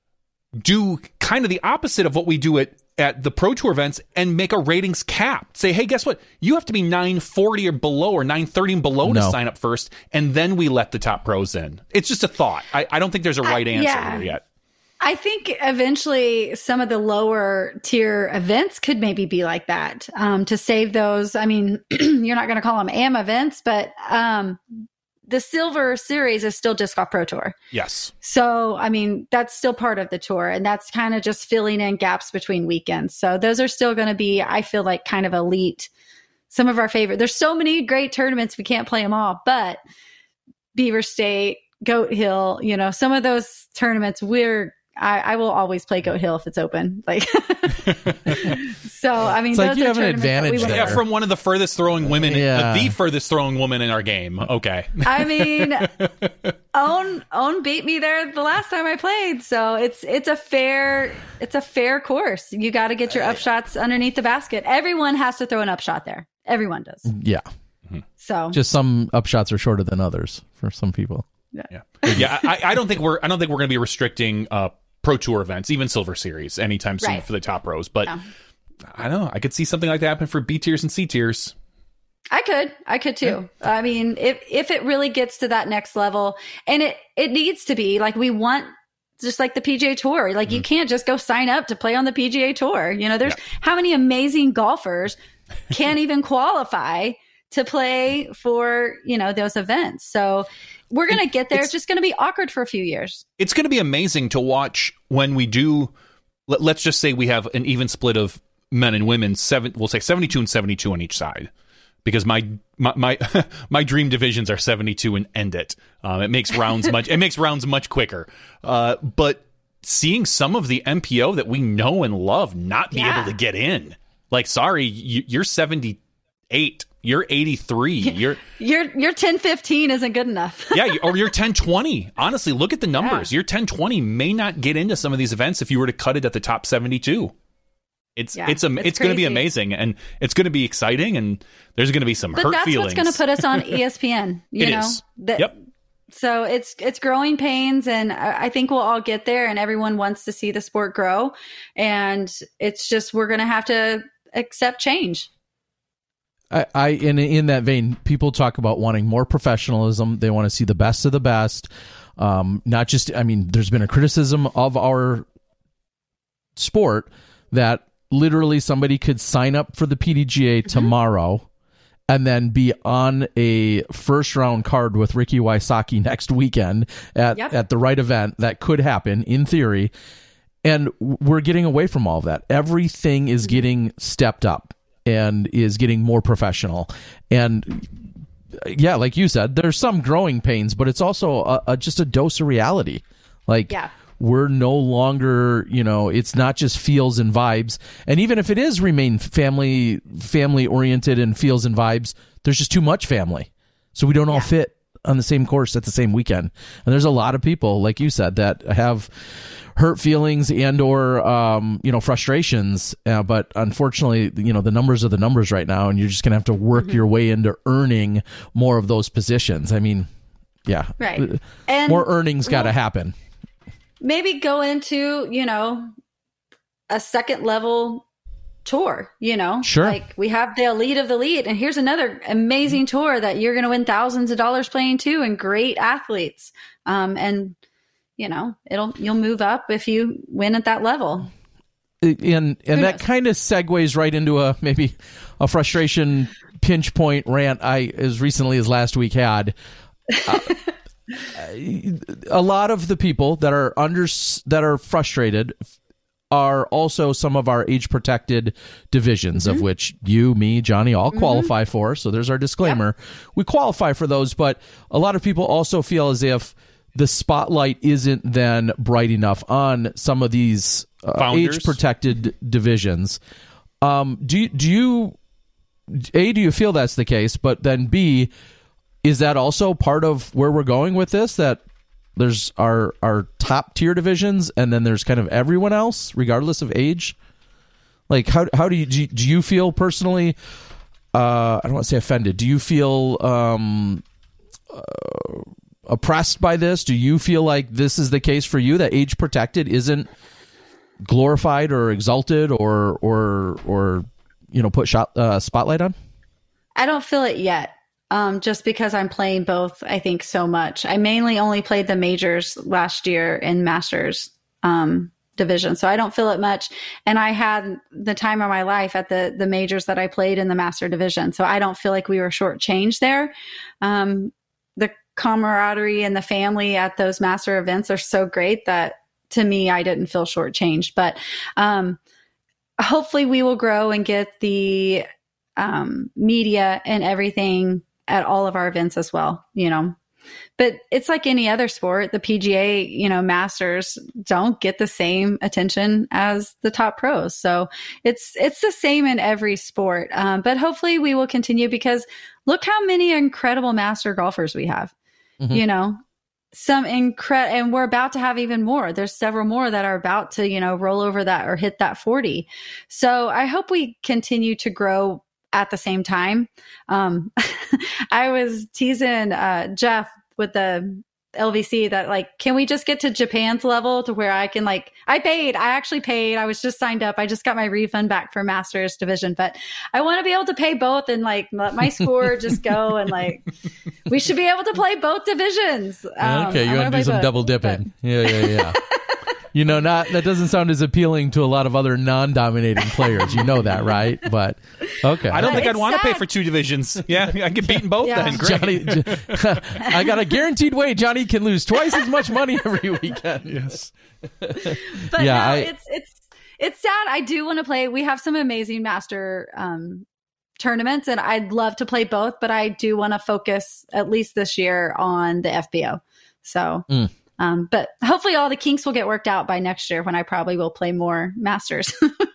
do kind of the opposite of what we do at at the Pro Tour events and make a ratings cap? Say, hey, guess what? You have to be nine forty or below, or nine thirty and below no. to sign up first, and then we let the top pros in. It's just a thought. I, I don't think there's a right I, answer yeah. here yet. I think eventually some of the lower tier events could maybe be like that, um, to save those. I mean, you're not going to call them A M events, but um, the Silver Series is still Disc Golf Pro Tour. Yes. So, I mean, that's still part of the tour, and that's kind of just filling in gaps between weekends. So those are still going to be, I feel like, kind of elite. Some of our favorite. There's so many great tournaments, we can't play them all, but Beaver State, Goat Hill, you know, some of those tournaments we're I, I will always play Goat Hill if it's open. Like, so I mean, it's those like you are have an advantage there. Yeah, from one of the furthest throwing women, yeah. uh, the furthest throwing woman in our game. Okay. I mean, Own Own beat me there the last time I played, so it's it's a fair it's a fair course. You got to get your upshots underneath the basket. Everyone has to throw an upshot there. Everyone does. Yeah. So just some upshots are shorter than others for some people. Yeah. Yeah. yeah I, I don't think we're I don't think we're going to be restricting uh, Pro Tour events, even Silver Series, anytime soon right. for the top pros. But no. I don't know. I could see something like that happen for B tiers and C tiers. I could. I could too. Yeah. I mean, if if it really gets to that next level, and it, it needs to be, like, we want, just like the P G A Tour, like mm-hmm. you can't just go sign up to play on the P G A Tour. You know, there's yeah. how many amazing golfers can't even qualify to play for, you know, those events. So we're going to get there. It's, it's just going to be awkward for a few years. It's going to be amazing to watch when we do, let, let's just say we have an even split of men and women, seven, we'll say seventy-two and seventy-two on each side. Because my my my, my dream divisions are seventy-two and end it. Um, it makes rounds much it makes rounds much quicker. Uh, but seeing some of the M P O that we know and love not be yeah. able to get in, like, sorry, you, you're seventy-eight, you're eighty-three, you're your your ten fifteen isn't good enough. yeah, or you're ten twenty. Honestly, look at the numbers. Yeah. Your ten twenty may not get into some of these events if you were to cut it at the top seventy-two. It's yeah, it's a, it's, it's going to be amazing, and it's going to be exciting, and there's going to be some but hurt that's feelings. What's going to put us on E S P N. You it know? is. That, yep. So it's it's growing pains, and I think we'll all get there. And everyone wants to see the sport grow, and it's just we're going to have to accept change. I, I in in that vein, people talk about wanting more professionalism. They want to see the best of the best. Um, not just, I mean, there's been a criticism of our sport that literally somebody could sign up for the P D G A mm-hmm. tomorrow and then be on a first round card with Ricky Wysocki next weekend at, yep. at the right event. That could happen in theory. And we're getting away from all of that. Everything is getting stepped up and is getting more professional. And yeah, like you said, there's some growing pains, but it's also a, a, just a dose of reality. Like, yeah. We're no longer, you know, it's not just feels and vibes. And even if it is remain family family oriented and feels and vibes, there's just too much family. So we don't all yeah. fit on the same course at the same weekend. And there's a lot of people, like you said, that have hurt feelings and or, um, you know, frustrations. Uh, but unfortunately, you know, the numbers are the numbers right now, and you're just going to have to work mm-hmm. your way into earning more of those positions. I mean, yeah. Right. And more earnings got to well, happen. Maybe go into, you know, a second level tour, you know, sure. Like we have the elite of the elite, and here's another amazing tour that you're going to win thousands of dollars playing too, and great athletes. Um, and you know, it'll, you'll move up if you win at that level. And, and that kind of segues right into a, maybe a frustration pinch point rant I, as recently as last week had. Uh, a lot of the people that are under that are frustrated are also some of our age protected divisions, mm-hmm. of which you, me, Johnny all mm-hmm. qualify for. So there's our disclaimer. Yep. We qualify for those, but a lot of people also feel as if the spotlight isn't then bright enough on some of these uh, age protected divisions. Um, do you, do you, A, do you feel that's the case? But then B, is that also part of where we're going with this? That there's our our top tier divisions, and then there's kind of everyone else, regardless of age. Like, how how do you do you, do you feel personally? Uh, I don't want to say offended. Do you feel um, uh, oppressed by this? Do you feel like this is the case for you, that age protected isn't glorified or exalted or or or you know put shot, uh, spotlight on? I don't feel it yet. Um, just because I'm playing both, I think, so much. I mainly only played the majors last year in Masters um, division, so I don't feel it much. And I had the time of my life at the the majors that I played in the Master division, so I don't feel like we were shortchanged there. Um, the camaraderie and the family at those Master events are so great that, to me, I didn't feel shortchanged. But um, hopefully we will grow and get the um, media and everything at all of our events as well, you know. But it's like any other sport. The P G A, you know, Masters don't get the same attention as the top pros. So it's it's the same in every sport. Um, but hopefully we will continue, because look how many incredible Master golfers we have. Mm-hmm. You know, some incredible, and we're about to have even more. There's several more that are about to, you know, roll over that or hit that forty. So I hope we continue to grow at the same time. Um, I was teasing uh, Jeff with the L V C that, like, can we just get to Japan's level to where I can, like, I paid, I actually paid. I was just signed up. I just got my refund back for Masters division, but I want to be able to pay both and, like, let my score just go. And, like, we should be able to play both divisions. Um, okay. You want to do some both, double dipping. But... Yeah, yeah, yeah. You know, not that doesn't sound as appealing to a lot of other non-dominating players. You know that, right? But okay, I don't but think I'd want to pay for two divisions. Yeah, I get beaten both. Yeah. Then great. Johnny, I got a guaranteed way Johnny can lose twice as much money every weekend. Yes, but yeah, no, I, it's it's it's sad. I do want to play. We have some amazing master um, tournaments, and I'd love to play both, but I do want to focus at least this year on the F B O. So, mm. um, but hopefully all the kinks will get worked out by next year when I probably will play more masters.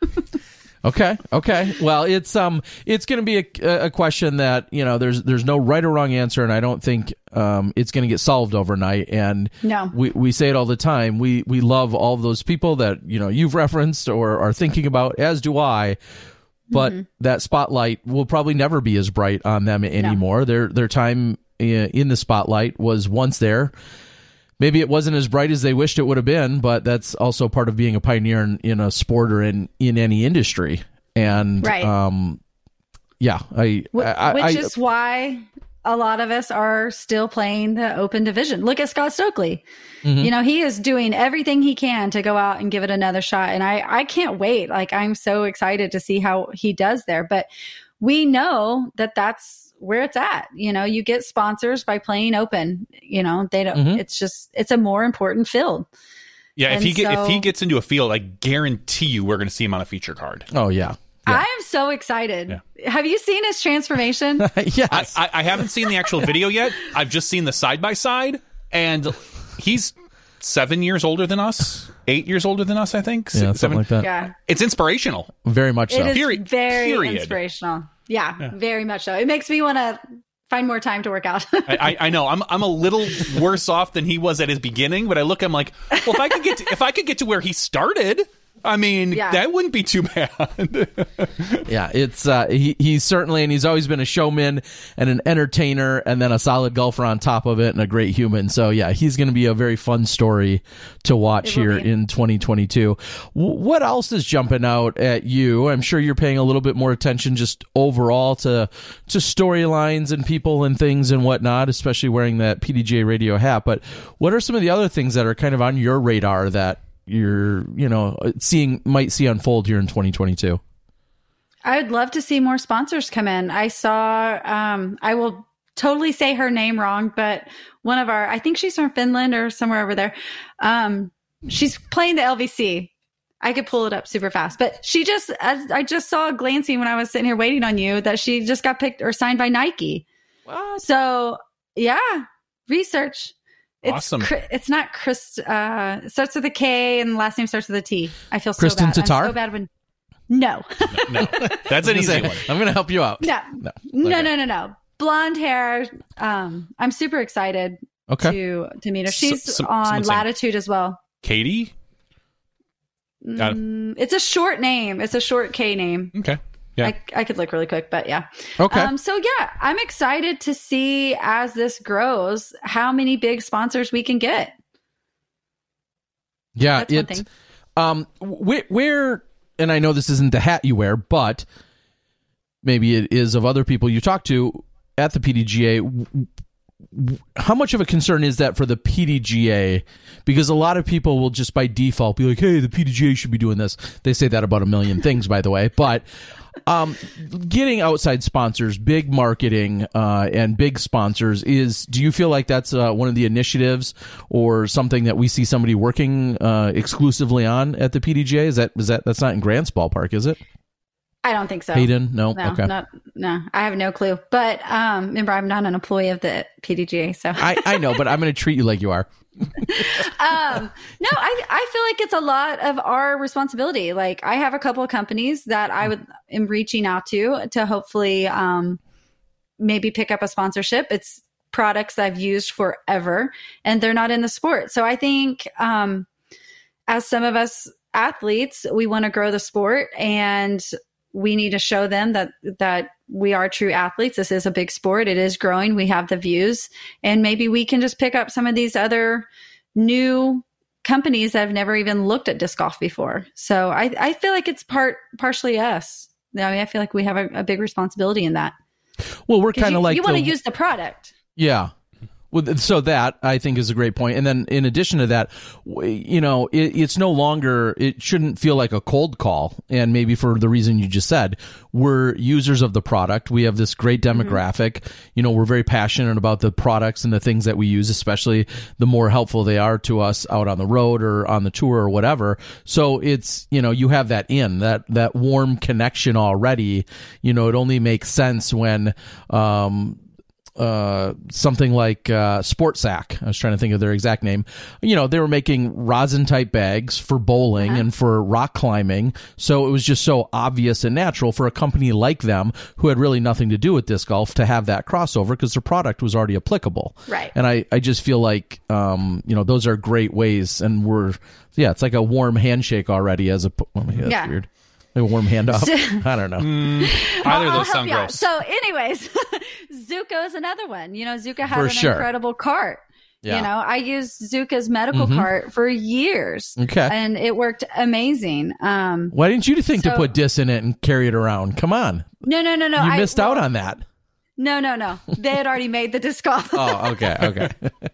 Okay. Okay. Well, it's um, it's going to be a, a question that, you know, there's there's no right or wrong answer, and I don't think um, it's going to get solved overnight. And no, we we say it all the time. We we love all of those people that, you know, you've referenced or are thinking about, as do I. But mm-hmm. that spotlight will probably never be as bright on them anymore. No. Their their time in the spotlight was once there. Maybe it wasn't as bright as they wished it would have been, but that's also part of being a pioneer in, in a sport or in, in any industry. And right. um, yeah, I, Wh- I which I, is why a lot of us are still playing the open division. Look at Scott Stokely. Mm-hmm. You know, he is doing everything he can to go out and give it another shot. And I, I can't wait. Like, I'm so excited to see how he does there. But we know that that's where it's at. You know, you get sponsors by playing open. You know, they don't, mm-hmm. it's just, it's a more important field. Yeah. And if he get, so, if he gets into a field, I guarantee you we're going to see him on a feature card. Oh yeah. Yeah. I am so excited. Yeah. Have you seen his transformation? Yes. I, I haven't seen the actual video yet. I've just seen the side by side, and he's seven years older than us, eight years older than us, I think. Yeah, Six, something seven. like that. Yeah. It's inspirational. Very much so. It is Period. very Period. inspirational. Yeah, yeah, very much so. It makes me want to find more time to work out. I, I know. I'm I'm a little worse off than he was at his beginning, but I look, I'm like, well, if I could get to, if I could get to where he started, I mean, yeah. that wouldn't be too bad. Yeah, it's uh, he he's certainly, and he's always been a showman and an entertainer, and then a solid golfer on top of it, and a great human. So yeah, he's going to be a very fun story to watch here be. in twenty twenty-two. W- what else is jumping out at you? I'm sure you're paying a little bit more attention just overall to to storylines and people and things and whatnot, especially wearing that P D G A Radio hat. But what are some of the other things that are kind of on your radar that you're, you know, seeing might see unfold here in twenty twenty-two? I'd love to see more sponsors come in. I saw, um, I will totally say her name wrong, but one of our, I think she's from Finland or somewhere over there. Um, she's playing the L V C. I could pull it up super fast, but she just, as I just saw glancing when I was sitting here waiting on you, that she just got picked or signed by Nike. What? So yeah, research. It's awesome. It's not Chris. Uh, it starts with a K and the last name starts with a T. I feel so Kristen bad. Tatar? I'm so bad when. No. no, no. That's an easy say, one. I'm going to help you out. No. No. No. Okay. No. No. No. Blonde hair. Um, I'm super excited. Okay. To to meet her. She's so, on Latitude as well. Katie. Mm, it's a short name. It's a short K name. Okay. Yeah. I, I could look really quick, but yeah. Okay. Um, so yeah, I'm excited to see as this grows how many big sponsors we can get. Yeah, it. Um, where, where, and I know this isn't the hat you wear, but maybe it is of other people you talk to at the P D G A. How much of a concern is that for the P D G A? Because a lot of people will just by default be like, hey, the P D G A should be doing this. They say that about a million things, by the way. But um, getting outside sponsors, big marketing, uh, and big sponsors is, do you feel like that's uh, one of the initiatives or something that we see somebody working uh, exclusively on at the P D G A? Is that, is that, that's not in Grant's ballpark, is it? I don't think so. Hayden? No? No, okay. Not, no, I have no clue. But um, remember, I'm not an employee of the P D G A. So I, I know, but I'm going to treat you like you are. um, no, I, I feel like it's a lot of our responsibility. Like I have a couple of companies that I would am reaching out to to hopefully um, maybe pick up a sponsorship. It's products that I've used forever and they're not in the sport. So I think um, as some of us athletes, we want to grow the sport and we need to show them that that we are true athletes. This is a big sport. It is growing. We have the views. And maybe we can just pick up some of these other new companies that have never even looked at disc golf before. So I, I feel like it's part partially us. I mean, I feel like we have a, a big responsibility in that. Well, we're kind of like you want to use the product. Yeah. Well, so that I think is a great point. And then in addition to that, you know, it, it's no longer, it shouldn't feel like a cold call. And maybe for the reason you just said, we're users of the product. We have this great demographic. Mm-hmm. You know, we're very passionate about the products and the things that we use, especially the more helpful they are to us out on the road or on the tour or whatever. So it's, you know, you have that in, that, that warm connection already. You know, it only makes sense when, um, Uh, something like uh, Sport Sack. I was trying to think of their exact name. You know, they were making rosin type bags for bowling uh-huh. and for rock climbing. So it was just so obvious and natural for a company like them, who had really nothing to do with disc golf, to have that crossover because their product was already applicable. Right. And I, I just feel like, um, you know, those are great ways. And we're, yeah, it's like a warm handshake already as a, oh, that's yeah. weird. A warm handoff. I don't know. Mm, either of those sound gross. So, anyways, Zuko is another one. You know, Zuka has for an sure. incredible cart. Yeah. You know, I used Zuka's medical mm-hmm. cart for years. Okay. And it worked amazing. Um, Why didn't you think so, to put disc in it and carry it around? Come on. No, no, no, no. You I, missed well, out on that. No, no, no. They had already made the disc golf. Oh, okay, okay.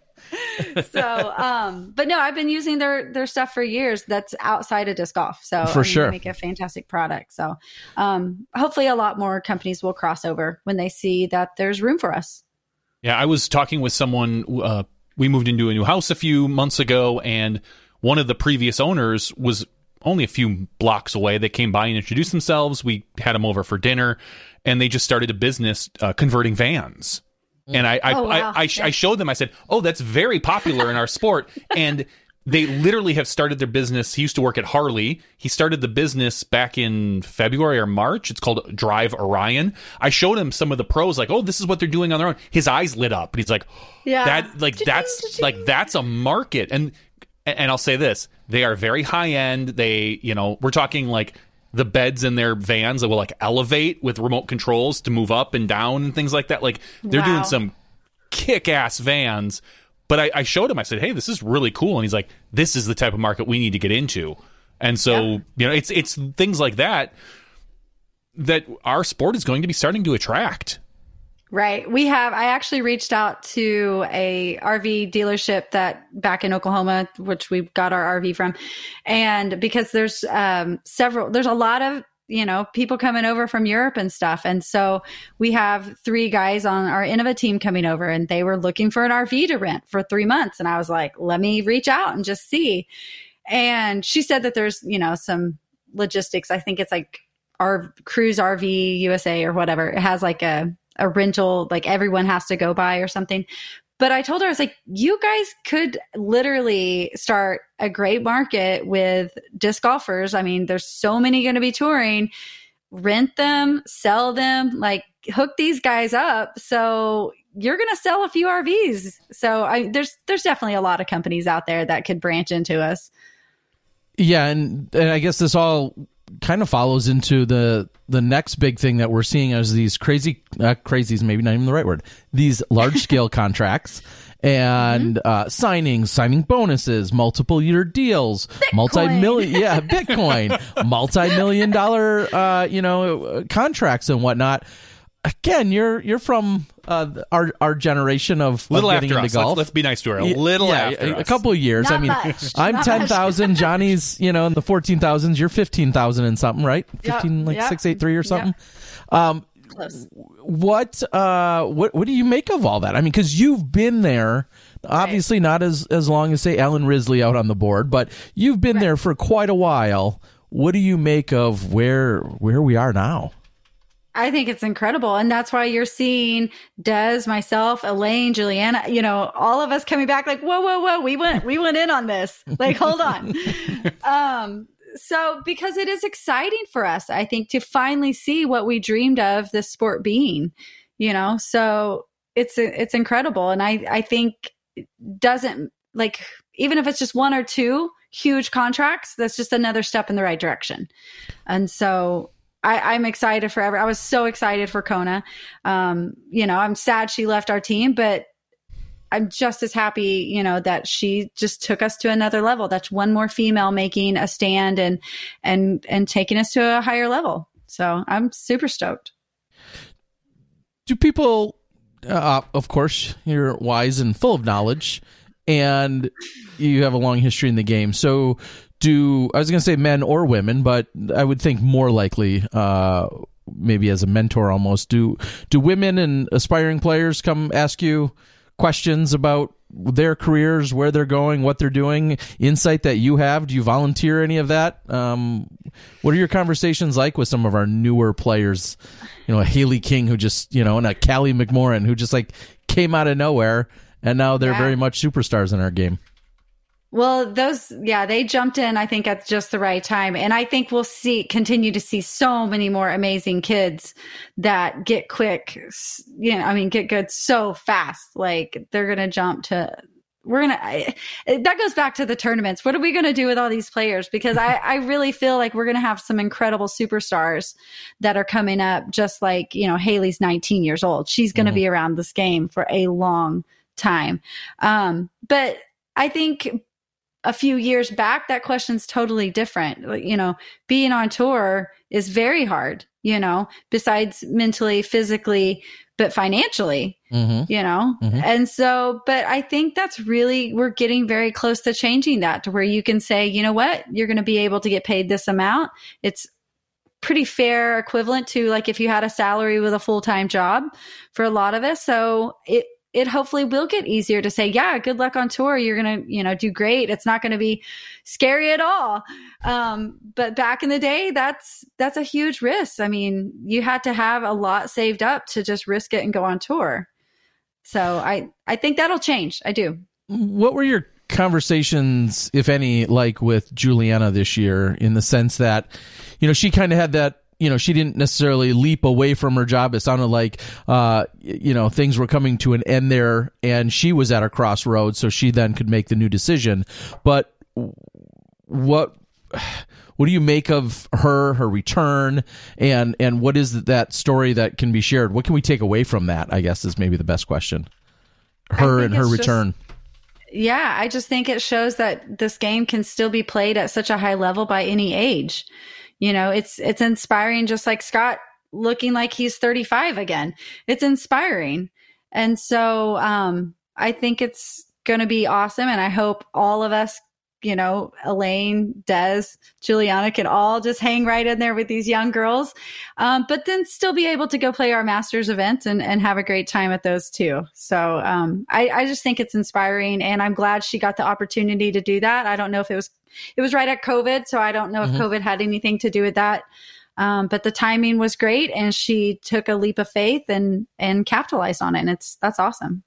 so, um, but no, I've been using their their stuff for years. That's outside of disc golf. So for I mean, sure, they make a fantastic product. So, um, hopefully, a lot more companies will cross over when they see that there's room for us. Yeah, I was talking with someone. Uh, we moved into a new house a few months ago, and one of the previous owners was only a few blocks away. They came by and introduced themselves. We had them over for dinner, and they just started a business uh, converting vans. And I I, oh, wow. I, I, I showed them, I said, oh, that's very popular in our sport. And they literally have started their business. He used to work at Harley. He started the business back in February or March. It's called Drive Orion. I showed him some of the pros, like, oh, this is what they're doing on their own. His eyes lit up. And he's like, yeah. that, like, that's like, that's a market. And, and I'll say this, they are very high end. They, you know, we're talking like the beds in their vans that will like elevate with remote controls to move up and down and things like that. Like they're wow. doing some kick-ass vans. But I, I showed him, I said, hey, this is really cool. And he's like, this is the type of market we need to get into. And so, yeah. you know, it's it's things like that that our sport is going to be starting to attract. Right. We have, I actually reached out to a R V dealership that back in Oklahoma, which we got our R V from. And because there's um, several, there's a lot of, you know, people coming over from Europe and stuff. And so we have three guys on our Innova team coming over, and they were looking for an R V to rent for three months. And I was like, let me reach out and just see. And she said that there's, you know, some logistics. I think it's like our Cruise R V U S A or whatever. It has like a, a rental, like everyone has to go by or something. But I told her, I was like, you guys could literally start a great market with disc golfers. I mean, there's so many going to be touring. Rent them, sell them, like hook these guys up. So you're going to sell a few R Vs. So I, there's there's definitely a lot of companies out there that could branch into us. Yeah, and, and I guess this all kind of follows into the the next big thing that we're seeing as these crazy uh, crazy is maybe not even the right word, these large scale contracts and mm-hmm. uh signings, signing bonuses, multiple year deals, Bitcoin. multi-million yeah Bitcoin multi-million dollar uh you know contracts and whatnot. Again, you're you're from uh, our our generation of, little of getting after into us. golf. Let's, let's be nice to her. A little yeah, after a, us. a couple of years. Not I mean, much. I'm Not ten thousand. Johnny's, you know, in the fourteen thousands. You're fifteen thousand and something, right? Fifteen, yep, like yep, six eight three or something. Yep. Um, Close. What uh, what what do you make of all that? I mean, because you've been there. Obviously, right. not as as long as say Alan Risley out on the board, but you've been right. there for quite a while. What do you make of where where we are now? I think it's incredible. And that's why you're seeing Des, myself, Elaine, Juliana, you know, all of us coming back like, whoa, whoa, whoa, we went, we went in on this. Like, hold on. um, so because it is exciting for us, I think, to finally see what we dreamed of this sport being, you know, so it's, it's incredible. And I, I think it doesn't like, even if it's just one or two huge contracts, that's just another step in the right direction. And so I, I'm excited for ever. I was so excited for Kona. Um, you know, I'm sad she left our team, but I'm just as happy, you know, that she just took us to another level. That's one more female making a stand and and and taking us to a higher level. So I'm super stoked. Do people uh, of course, you're wise and full of knowledge, and you have a long history in the game. So do, I was going to say men or women, but I would think more likely, uh, maybe as a mentor almost, do do women and aspiring players come ask you questions about their careers, where they're going, what they're doing, insight that you have? Do you volunteer any of that? Um, what are your conversations like with some of our newer players? You know, a Haley King who just, you know, and a Callie McMorran who just like came out of nowhere, and now they're yeah. very much superstars in our game. Well, those, yeah, they jumped in, I think, at just the right time. And I think we'll see, continue to see so many more amazing kids that get quick, you know, I mean, get good so fast. Like they're going to jump to, we're going to, that goes back to the tournaments. What are we going to do with all these players? Because I, I really feel like we're going to have some incredible superstars that are coming up, just like, you know, Haley's nineteen years old. She's going to mm-hmm. be around this game for a long time. Um, but I think a few years back, that question's totally different. You know, being on tour is very hard, you know, besides mentally, physically, but financially, mm-hmm. you know? Mm-hmm. And so, but I think that's really, we're getting very close to changing that to where you can say, you know what, you're going to be able to get paid this amount. It's pretty fair equivalent to like if you had a salary with a full-time job for a lot of us. So it, it hopefully will get easier to say, yeah, good luck on tour. You're going to, you know, do great. It's not going to be scary at all. Um, but back in the day, that's, that's a huge risk. I mean, you had to have a lot saved up to just risk it and go on tour. So I, I think that'll change. I do. What were your conversations, if any, like with Juliana this year, in the sense that, you know, she kind of had that, you know, she didn't necessarily leap away from her job. It sounded like, uh, you know, things were coming to an end there, and she was at a crossroads, so she then could make the new decision. But what what do you make of her, her return, and and what is that story that can be shared? What can we take away from that, I guess, is maybe the best question. Her and her return. Just, yeah, I just think it shows that this game can still be played at such a high level by any age. You know, it's it's inspiring, just like Scott looking like he's thirty-five again. It's inspiring. And so um, I think it's going to be awesome. And I hope all of us, you know, Elaine, Des, Juliana can all just hang right in there with these young girls, um, but then still be able to go play our Masters events and, and have a great time at those too. So um, I, I just think it's inspiring, and I'm glad she got the opportunity to do that. I don't know if it was, it was right at COVID, so I don't know mm-hmm. if COVID had anything to do with that. Um, but the timing was great, and she took a leap of faith and, and capitalized on it. And it's, that's awesome.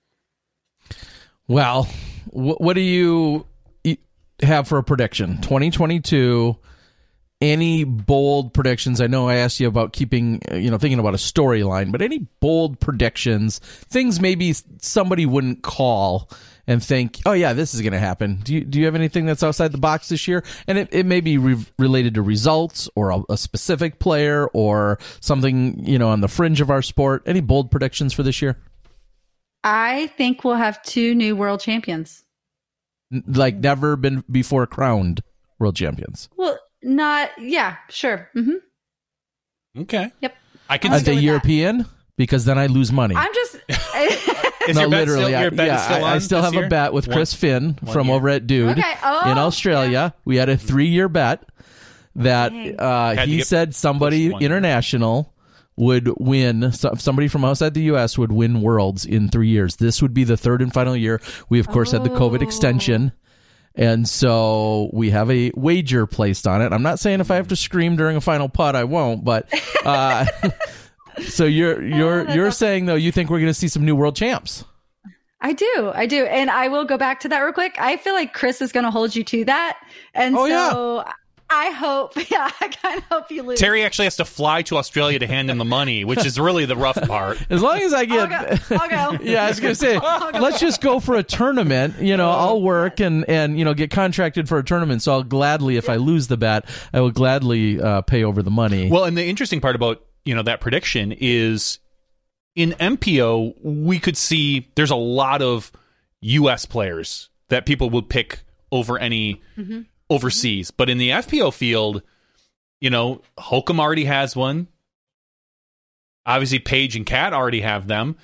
Well, wh- what do you have for a prediction? twenty twenty-two, any bold predictions? I know I asked you about keeping, you know, thinking about a storyline, but any bold predictions, things maybe somebody wouldn't call and think, oh yeah, this is going to happen. Do you, do you have anything that's outside the box this year? And it, it may be re- related to results or a, a specific player or something, you know, on the fringe of our sport. Any bold predictions for this year? I think we'll have two new world champions. Like never been before crowned world champions. Well, not, yeah, sure. Mm-hmm. Okay. Yep. I can Are they European? That. Because then I lose money. I'm just. Is no, your bet literally. Still, your bet I, is still yeah, on I still have year? a bet with Chris one, Finn one from year. over at Dude okay. oh, in Australia. yeah. We had a three-year bet that uh, he said somebody international would win, somebody from outside the U S would win Worlds in three years. This would be the third and final year. We, of course, oh. had the COVID extension. And so we have a wager placed on it. I'm not saying if I have to scream during a final putt, I won't. But uh, so you're you're oh, you're awesome. saying though you think we're going to see some new world champs? I do, I do, and I will go back to that real quick. I feel like Chris is going to hold you to that, and oh, so yeah. I hope, yeah, I kind of hope you lose. Terry actually has to fly to Australia to hand him the money, which is really the rough part. As long as I get, I'll go. I'll go. yeah, I was gonna say, let's just go for a tournament. You know, I'll work and and you know get contracted for a tournament. So I'll gladly, if I lose the bet, I will gladly uh, pay over the money. Well, and the interesting part about you know that prediction is in M P O we could see there's a lot of U S players that people would pick over any. Mm-hmm. overseas. But in the F P O field, you know, Holcomb already has one. Obviously, Paige and Kat already have them.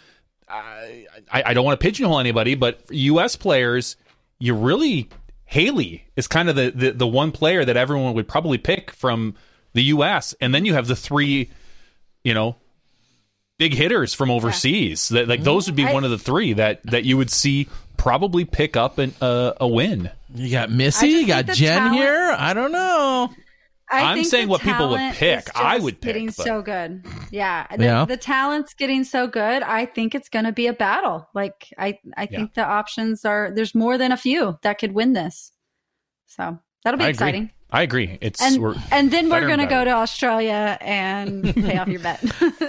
I, I don't want to pigeonhole anybody, but U S players, you really Haley is kind of the, the the one player that everyone would probably pick from the U S, and then you have the three, you know, big hitters from overseas. Yeah. That like those would be I, one of the three that that you would see probably pick up an, uh, a win. You got Missy, you got Jen talent, here. I don't know. I I'm saying what people would pick. I would pick. Getting but... so good. Yeah. The, yeah. the talent's getting so good. I think it's going to be a battle. Like I, I think yeah. the options are, there's more than a few that could win this. So that'll be I exciting. Agree. I agree. It's and, we're and then we're going to go to Australia and pay off your bet.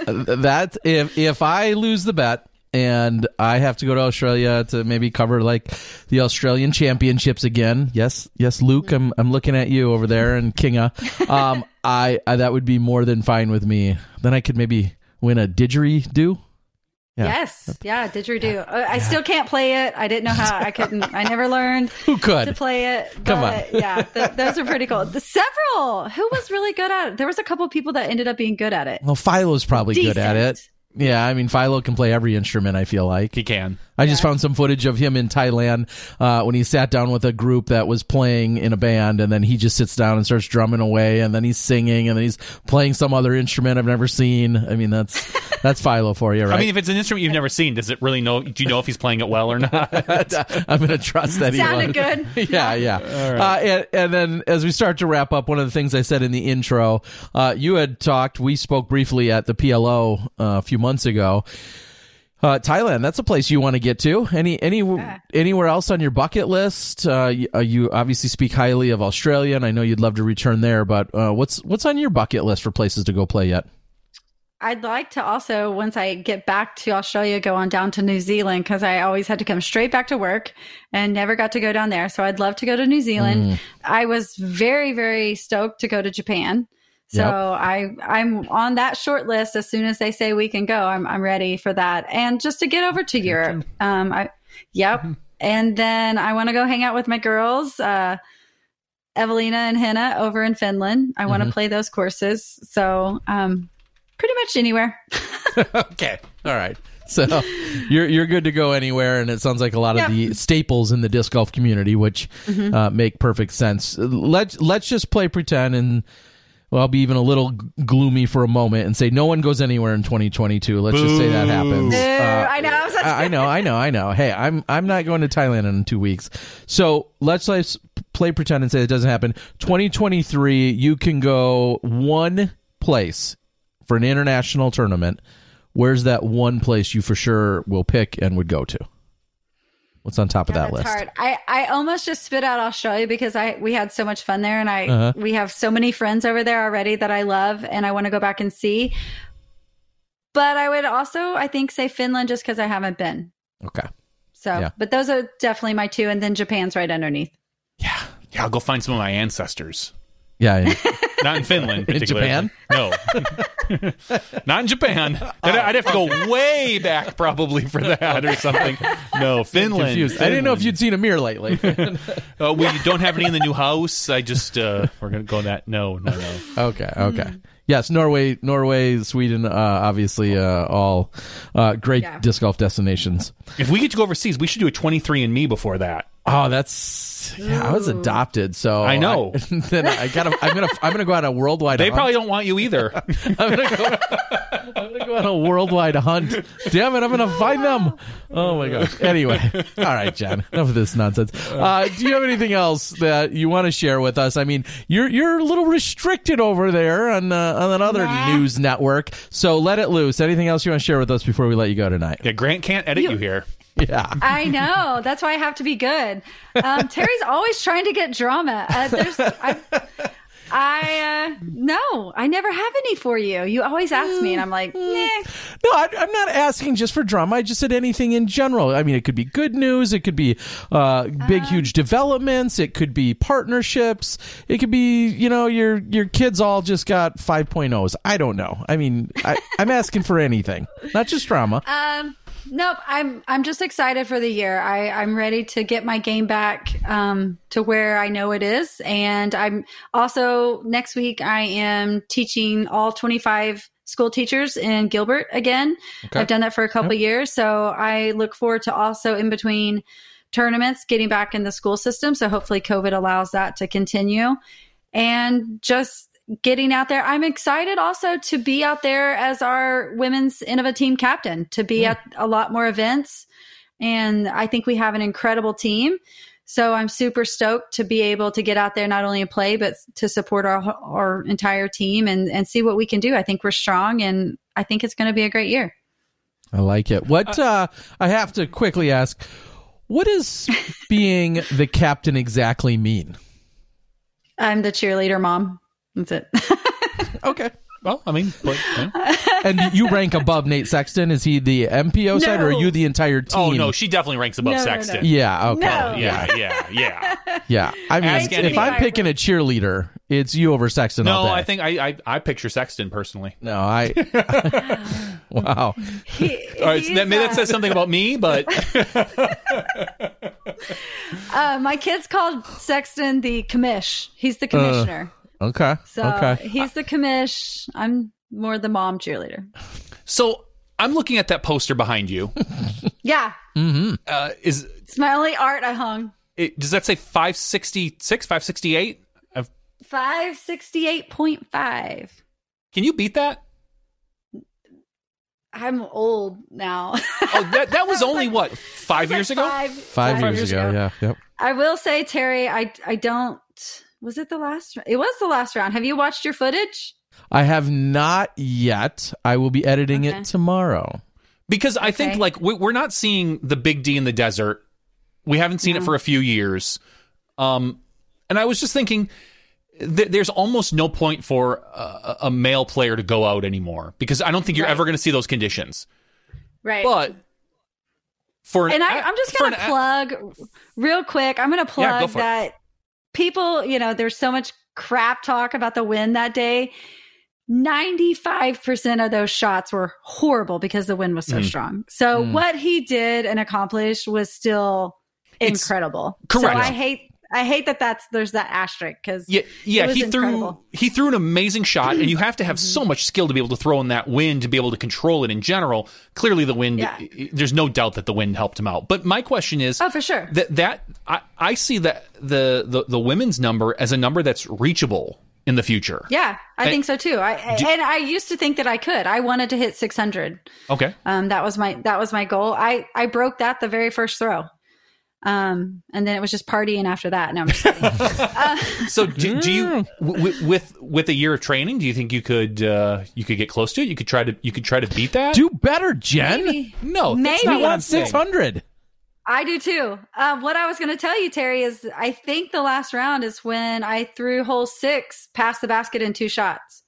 That if if I lose the bet and I have to go to Australia to maybe cover like the Australian Championships again. Yes, yes, Luke, I'm I'm looking at you over there and Kinga. Um, I, I that would be more than fine with me. Then I could maybe win a didgeridoo. Yeah. Yes, yeah, didgeridoo. Uh, I still can't play it. I didn't know how. I couldn't. I never learned Who could to play it. But Come on. Yeah, th- those are pretty cool. The several. Who was really good at it? There was a couple of people that ended up being good at it. Well, Philo's probably Decent. good at it. Yeah, I mean, Philo can play every instrument, I feel like. He can. I yeah. just found some footage of him in Thailand uh, when he sat down with a group that was playing in a band, and then he just sits down and starts drumming away, and then he's singing, and then he's playing some other instrument I've never seen. I mean, that's that's Philo for you, right? I mean, if it's an instrument you've never seen, does it really know? Do you know if he's playing it well or not? I'm going to trust that he Sounded was. good. Yeah, yeah. Right. Uh, and, and then as we start to wrap up, one of the things I said in the intro, uh, you had talked, we spoke briefly at the P L O uh, a few months ago. Uh, Thailand, that's a place you want to get to. Any, any, yeah. anywhere else on your bucket list? Uh, you, uh, you obviously speak highly of Australia, and I know you'd love to return there. But uh, what's what's on your bucket list for places to go play yet? I'd like to also, once I get back to Australia, go on down to New Zealand, because I always had to come straight back to work and never got to go down there. So I'd love to go to New Zealand. Mm. I was very, very stoked to go to Japan. So yep. I, I'm on that short list. As soon as they say we can go, I'm I'm ready for that. And just to get over to Europe. Um, I, yep. Mm-hmm. And then I want to go hang out with my girls, uh, Evelina and Henna over in Finland. I want to mm-hmm. play those courses. So um, pretty much anywhere. Okay. All right. So you're you're good to go anywhere, and it sounds like a lot yep. of the staples in the disc golf community, which mm-hmm. uh, make perfect sense. Let's let's just play pretend and. Well, I'll be even a little g- gloomy for a moment and say no one goes anywhere in twenty twenty-two. Let's Boo. just say that happens. Uh, I know. I, I know. I know. I know. Hey, I'm I'm not going to Thailand in two weeks. So let's let's play pretend and say it doesn't happen. twenty twenty-three, you can go one place for an international tournament. Where's that one place you for sure will pick and would go to? What's on top of yeah, that that's list? Hard. I, I almost just spit out Australia because I we had so much fun there, and I uh-huh. we have so many friends over there already that I love, and I want to go back and see. But I would also, I think, say Finland just because I haven't been. Okay. So, yeah. but those are definitely my two, and then Japan's right underneath. Yeah, yeah. I'll go find some of my ancestors. Yeah. yeah. Not in Finland. In Japan? No. Not in Japan. I'd, I'd have to go way back probably for that or something. No, Finland. Finland. I didn't know if you'd seen a mirror lately. uh, we don't have any in the new house. I just, uh, we're going to go that. No, no, no. Okay, okay. Mm. Yes, Norway, Norway, Sweden, uh, obviously uh, all uh, great yeah. disc golf destinations. If we get to go overseas, we should do a twenty-three and me before that. Oh, that's yeah. I was adopted, so I know. I, then I gotta. I'm gonna. I'm gonna go on a worldwide. They hunt. probably don't want you either. I'm gonna go. I'm gonna go on a worldwide hunt. Damn it! I'm gonna find them. Oh my gosh. Anyway, all right, John. Enough of this nonsense. Uh, do you have anything else that you want to share with us? I mean, you're you're a little restricted over there on uh, on another nah. news network, so let it loose. Anything else you want to share with us before we let you go tonight? Yeah, Grant can't edit you, you here. Yeah, I know. That's why I have to be good. Um, Terry's always trying to get drama. Uh, there's, I, I uh, no, I never have any for you. You always ask me, and I'm like, nah. No, I, I'm not asking just for drama. I just said anything in general. I mean, it could be good news. It could be uh, big, um, huge developments. It could be partnerships. It could be, you know, your your kids all just got five point ohs. I don't know. I mean, I, I'm asking for anything, not just drama. Um. Nope, I'm I'm just excited for the year. I, I'm ready to get my game back um, to where I know it is. And I'm also, next week, I am teaching all twenty-five school teachers in Gilbert again. Okay. I've done that for a couple Yep. years. So I look forward to also in between tournaments getting back in the school system. So hopefully COVID allows that to continue. And just getting out there. I'm excited also to be out there as our women's Innova team captain, to be Mm. at a lot more events. And I think we have an incredible team. So I'm super stoked to be able to get out there, not only and play, but to support our our entire team and, and see what we can do. I think we're strong, and I think it's going to be a great year. I like it. What uh, I have to quickly ask, what does being the captain exactly mean? I'm the cheerleader mom. That's it. Okay. Well, I mean, but, yeah. And you rank above Nate Sexton. Is he the M P O side, or are No. you the entire team? Oh no, she definitely ranks above No, no, no. Sexton. Yeah. Okay. No. Yeah, yeah, yeah. Yeah. I mean, Ask if any- I'm picking a cheerleader, it's you over Sexton. all No, day. I think I, I I picture Sexton personally. No, I. Wow. He, All right, so he's, that, maybe that uh, says something about me, but uh, my kid's called Sexton the commish. He's the commissioner. Okay. so okay. he's the commish. I'm more the mom cheerleader. so I'm looking at that poster behind you. Yeah. Uh, is It's my only art I hung. it, does that say five sixty-six, five sixty-eight? I've, five sixty-eight point five. can you beat that? I'm old now. Oh, that that was only what five years ago. Five, Five, Five years, years ago. Yeah. Yep. I will say, Terry, I I don't. Was it the last? It was the last round. Have you watched your footage? I have not yet. I will be editing Okay. it tomorrow. Because I think Okay. like we- we're not seeing the Big D in the desert. We haven't seen it for a few years. Um, and I was just thinking, th- there's almost no point for a, a male player to go out anymore because I don't think you're Right. ever going to see those conditions. Right. But for an and I, a- I'm just for going to an a- plug real quick. I'm going to Yeah, go plug for it. that people, you know, there's so much crap talk about the win that day. ninety-five percent of those shots were horrible because the wind was so Mm. strong. So Mm. what he did and accomplished was still It's- incredible. correct. So I hate, I hate that that's, there's that asterisk because Yeah, yeah. was He incredible. threw he threw an amazing shot, and you have to have so much skill to be able to throw in that wind to be able to control it in general. Clearly, the wind. Yeah. i- There's no doubt that the wind helped him out. But my question is, Oh, for sure. that that I, I see that the, the the women's number as a number that's reachable in the future. Yeah, I And- think so too. I Do- and I used to think that I could. I wanted to hit six hundred. Okay. Um, that was my that was my goal. I I broke that the very first throw. Um, and then it was just partying after that. No, I'm just kidding. uh, So do, do you w- with with a year of training? Do you think you could uh, you could get close to it? You could try to you could try to beat that. Do better, Jen. maybe. no, that's maybe. not We what I'm want saying. six hundred. I do too. Um, what I was going to tell you, Terry, is I think the last round is when I threw hole six past the basket in two shots.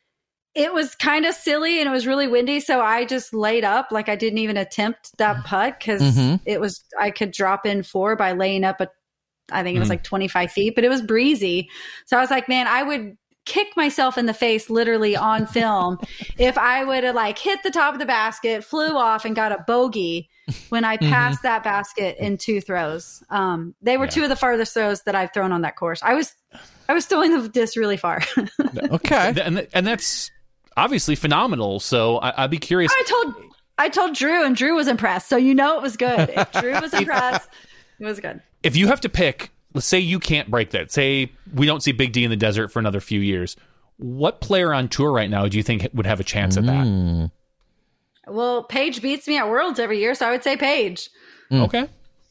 It was kind of silly and it was really windy, so I just laid up like I didn't even attempt that putt because Mhm. it was I could drop in four by laying up a, I think it was Mhm. like twenty-five feet, but it was breezy. So I was like, man, I would kick myself in the face literally on film if I would have like hit the top of the basket, flew off, and got a bogey when I passed that basket in two throws. Um, they were Yeah. two of the farthest throws that I've thrown on that course. I was, I was throwing the disc really far. Okay. Th- and and that's obviously phenomenal. So I, I'd be curious. I told, I told Drew, and Drew was impressed. So you know it was good. If Drew was impressed, it was good. If you have to pick, let's say you can't break that. Say we don't see Big D in the desert for another few years. What player on tour right now do you think would have a chance at that? Mm. Well, Paige beats me at Worlds every year, so I would say Paige. Mm. Okay.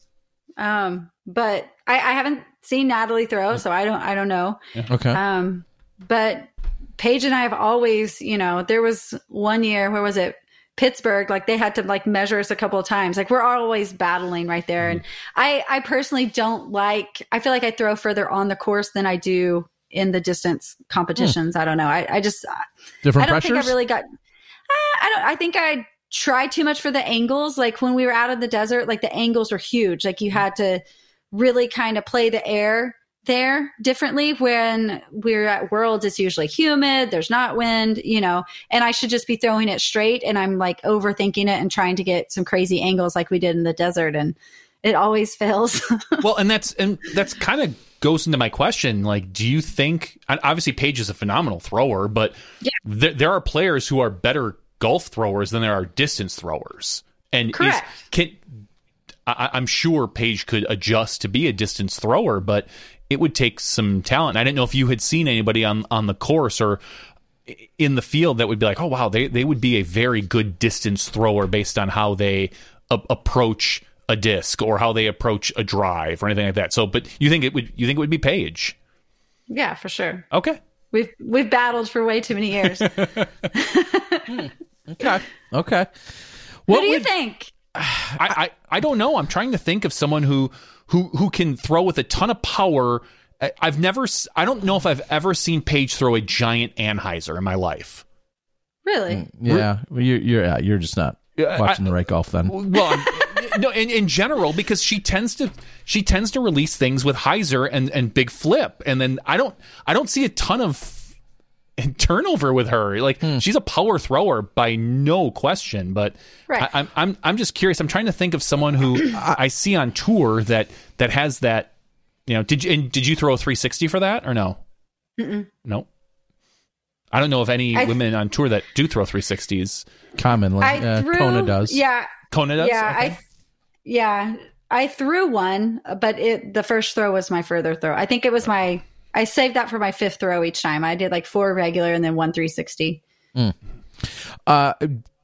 Um, but I, I haven't seen Natalie throw, so I don't, I don't know. Okay. Um, but Paige and I have always, you know, there was one year, where was it? Pittsburgh, like they had to like measure us a couple of times. Like we're always battling right there. And I, I personally don't like, I feel like I throw further on the course than I do in the distance competitions. I don't know. I, I just, Different I don't pressures. think I really got, I, I don't, I think I tried too much for the angles. Like when we were out in the desert, like the angles were huge. Like you had to really kind of play the air there differently. When we're at Worlds, it's usually humid, there's not wind, you know, and I should just be throwing it straight, and I'm like overthinking it and trying to get some crazy angles like we did in the desert, and it always fails. Well, and that's and that's kind of goes into my question. Like, do you think? And obviously, Paige is a phenomenal thrower, but Yeah. there, there are players who are better golf throwers than there are distance throwers. And Correct. Is, can, I, I'm sure Paige could adjust to be a distance thrower, but it would take some talent. I didn't know if you had seen anybody on, on the course or in the field that would be like, oh, wow, they, they would be a very good distance thrower based on how they a- approach a disc or how they approach a drive or anything like that. So, but you think it would, you think it would be Paige? Yeah, for sure. Okay. We've we've battled for way too many years. Okay. Okay. Who What do you would- think? I, I, I don't know. I'm trying to think of someone who who who can throw with a ton of power. I, I've never. s- I don't know if I've ever seen Paige throw a giant Anheuser in my life. Really? Yeah, well, you're you're yeah, you're just not Yeah, watching I- the right golf then. Well, I'm- no, in, in general, because she tends to she tends to release things with hyzer and, and big flip, and then I don't I don't see a ton of turnover with her. Like she's a power thrower by no question, but Right. I, I'm I'm I'm just curious. I'm trying to think of someone who I see on tour that that has that. You know, did you and did you throw a three sixty for that or no? Mm-mm. No. I don't know of any I- women on tour that do throw three sixties. Commonly, I uh, threw. Kona does. Yeah. Kona does. Yeah. Okay. I. Yeah. I threw one, but it the first throw was my further throw. I think it was my. I saved that for my fifth throw each time. I did like four regular and then one three sixty. Uh, I,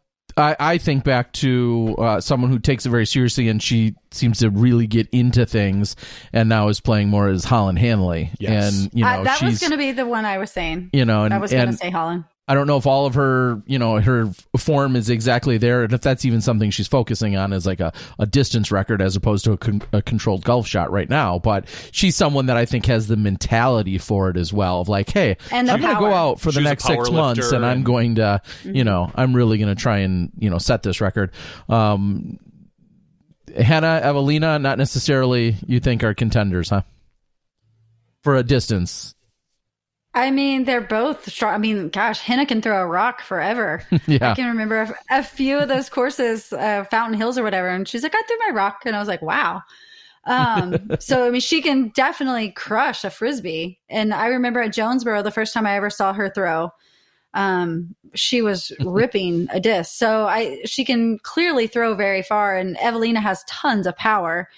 I think back to uh, someone who takes it very seriously, and she seems to really get into things, and now is playing more as Holland Hanley. Yes. And you know, uh, that she's was going to be the one I was saying. you know, and, I was going to and say Holland. I don't know if all of her, you know, her form is exactly there, and if that's even something she's focusing on as like a, a distance record as opposed to a, con- a controlled golf shot right now. But she's someone that I think has the mentality for it as well, of like, hey, And the I'm going to go power. out for the She was a next six power months, lifter and I'm and- going to, you know, I'm really going to try and, you know, set this record. Um, Hannah, Evelina, not necessarily you think are contenders, huh? For a distance. I mean, they're both strong. I mean, gosh, Henna can throw a rock forever. Yeah. I can remember a, a few of those courses, uh, Fountain Hills or whatever, and she's like, I threw my rock. And I was like, wow. Um, so, I mean, she can definitely crush a Frisbee. And I remember at Jonesboro, the first time I ever saw her throw, um, she was ripping a disc. So I, she can clearly throw very far, and Evelina has tons of power.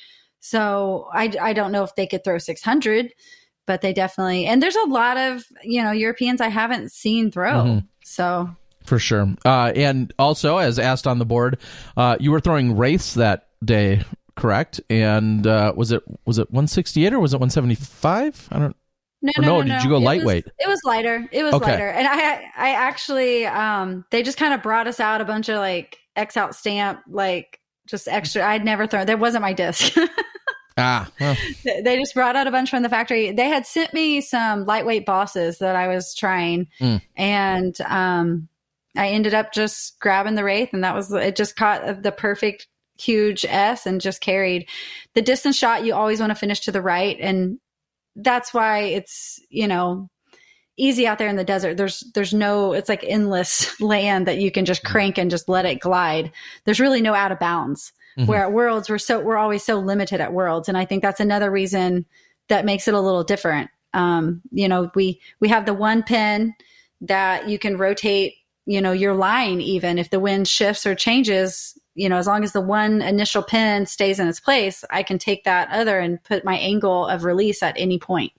So I, I don't know if they could throw six hundred, but they definitely, and there's a lot of, you know, Europeans I haven't seen throw. Mhm. So For sure. Uh, and also, as asked on the board, uh, you were throwing wraiths that day, correct? And uh, was it was it one sixty-eight or was it one seventy-five? I don't. no, Or no, no, no, did no. you go It was- lightweight? It was lighter. It was Okay. lighter. And I, I actually, um, they just kind of brought us out a bunch of like X out stamp, like just extra. I'd never thrown, that wasn't my disc. Ah, well, They just brought out a bunch from the factory. They had sent me some lightweight bosses that I was trying, Mm. and um, I ended up just grabbing the Wraith, and that was it. Just caught the perfect huge S and just carried. The distance shot, you always want to finish to the right, and that's why it's, you know, easy out there in the desert. There's there's no, it's like endless land that you can just crank and just let it glide. There's really no out of bounds. Mhm. Where at Worlds, we're so we're always so limited at Worlds, and I think that's another reason that makes it a little different. Um, you know, we we have the one pin that you can rotate, you know, your line even if the wind shifts or changes. You know, as long as the one initial pin stays in its place, I can take that other and put my angle of release at any point.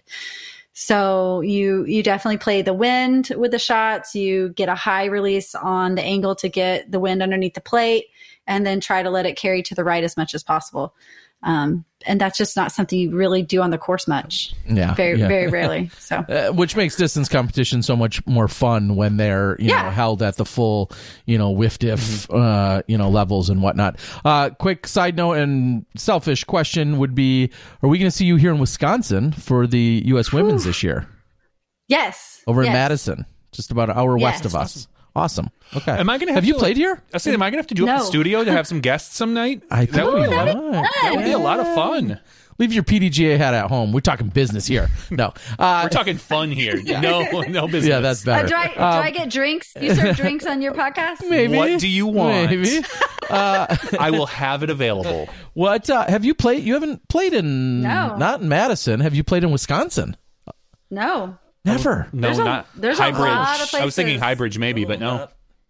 So you you definitely play the wind with the shots. You get a high release on the angle to get the wind underneath the plate, and then try to let it carry to the right as much as possible. Um, and that's just not something you really do on the course much. yeah, Very, yeah. very rarely. So Uh, which makes distance competition so much more fun when they're you Yeah. know held at the full you know whiff diff Mm-hmm. uh, you know levels and whatnot. Uh, quick side note and selfish question would be: are we going to see you here in Wisconsin for the U S Women's this year yes, over in yes. Madison, just about an hour west Yes. of us? Awesome. Okay. Am I going to have you played here? I say, am I going to have to do it in the No. studio to have some guests some night? I think that would be Ooh, a lot. that'd Of, be that would be a lot of fun. Leave your P D G A hat at home. We're talking business here. No. Uh, We're talking fun here. No, no business. yeah, that's Uh, better. do I do Um, I get drinks? You serve drinks on your podcast? Maybe. What do you want? Maybe. Uh, I will have it available. what uh, have you played? You haven't played in No. not in Madison. Have you played in Wisconsin? No. Never. No, There's a- not there's a High Bridge. lot of I was thinking places. High Bridge maybe, but no.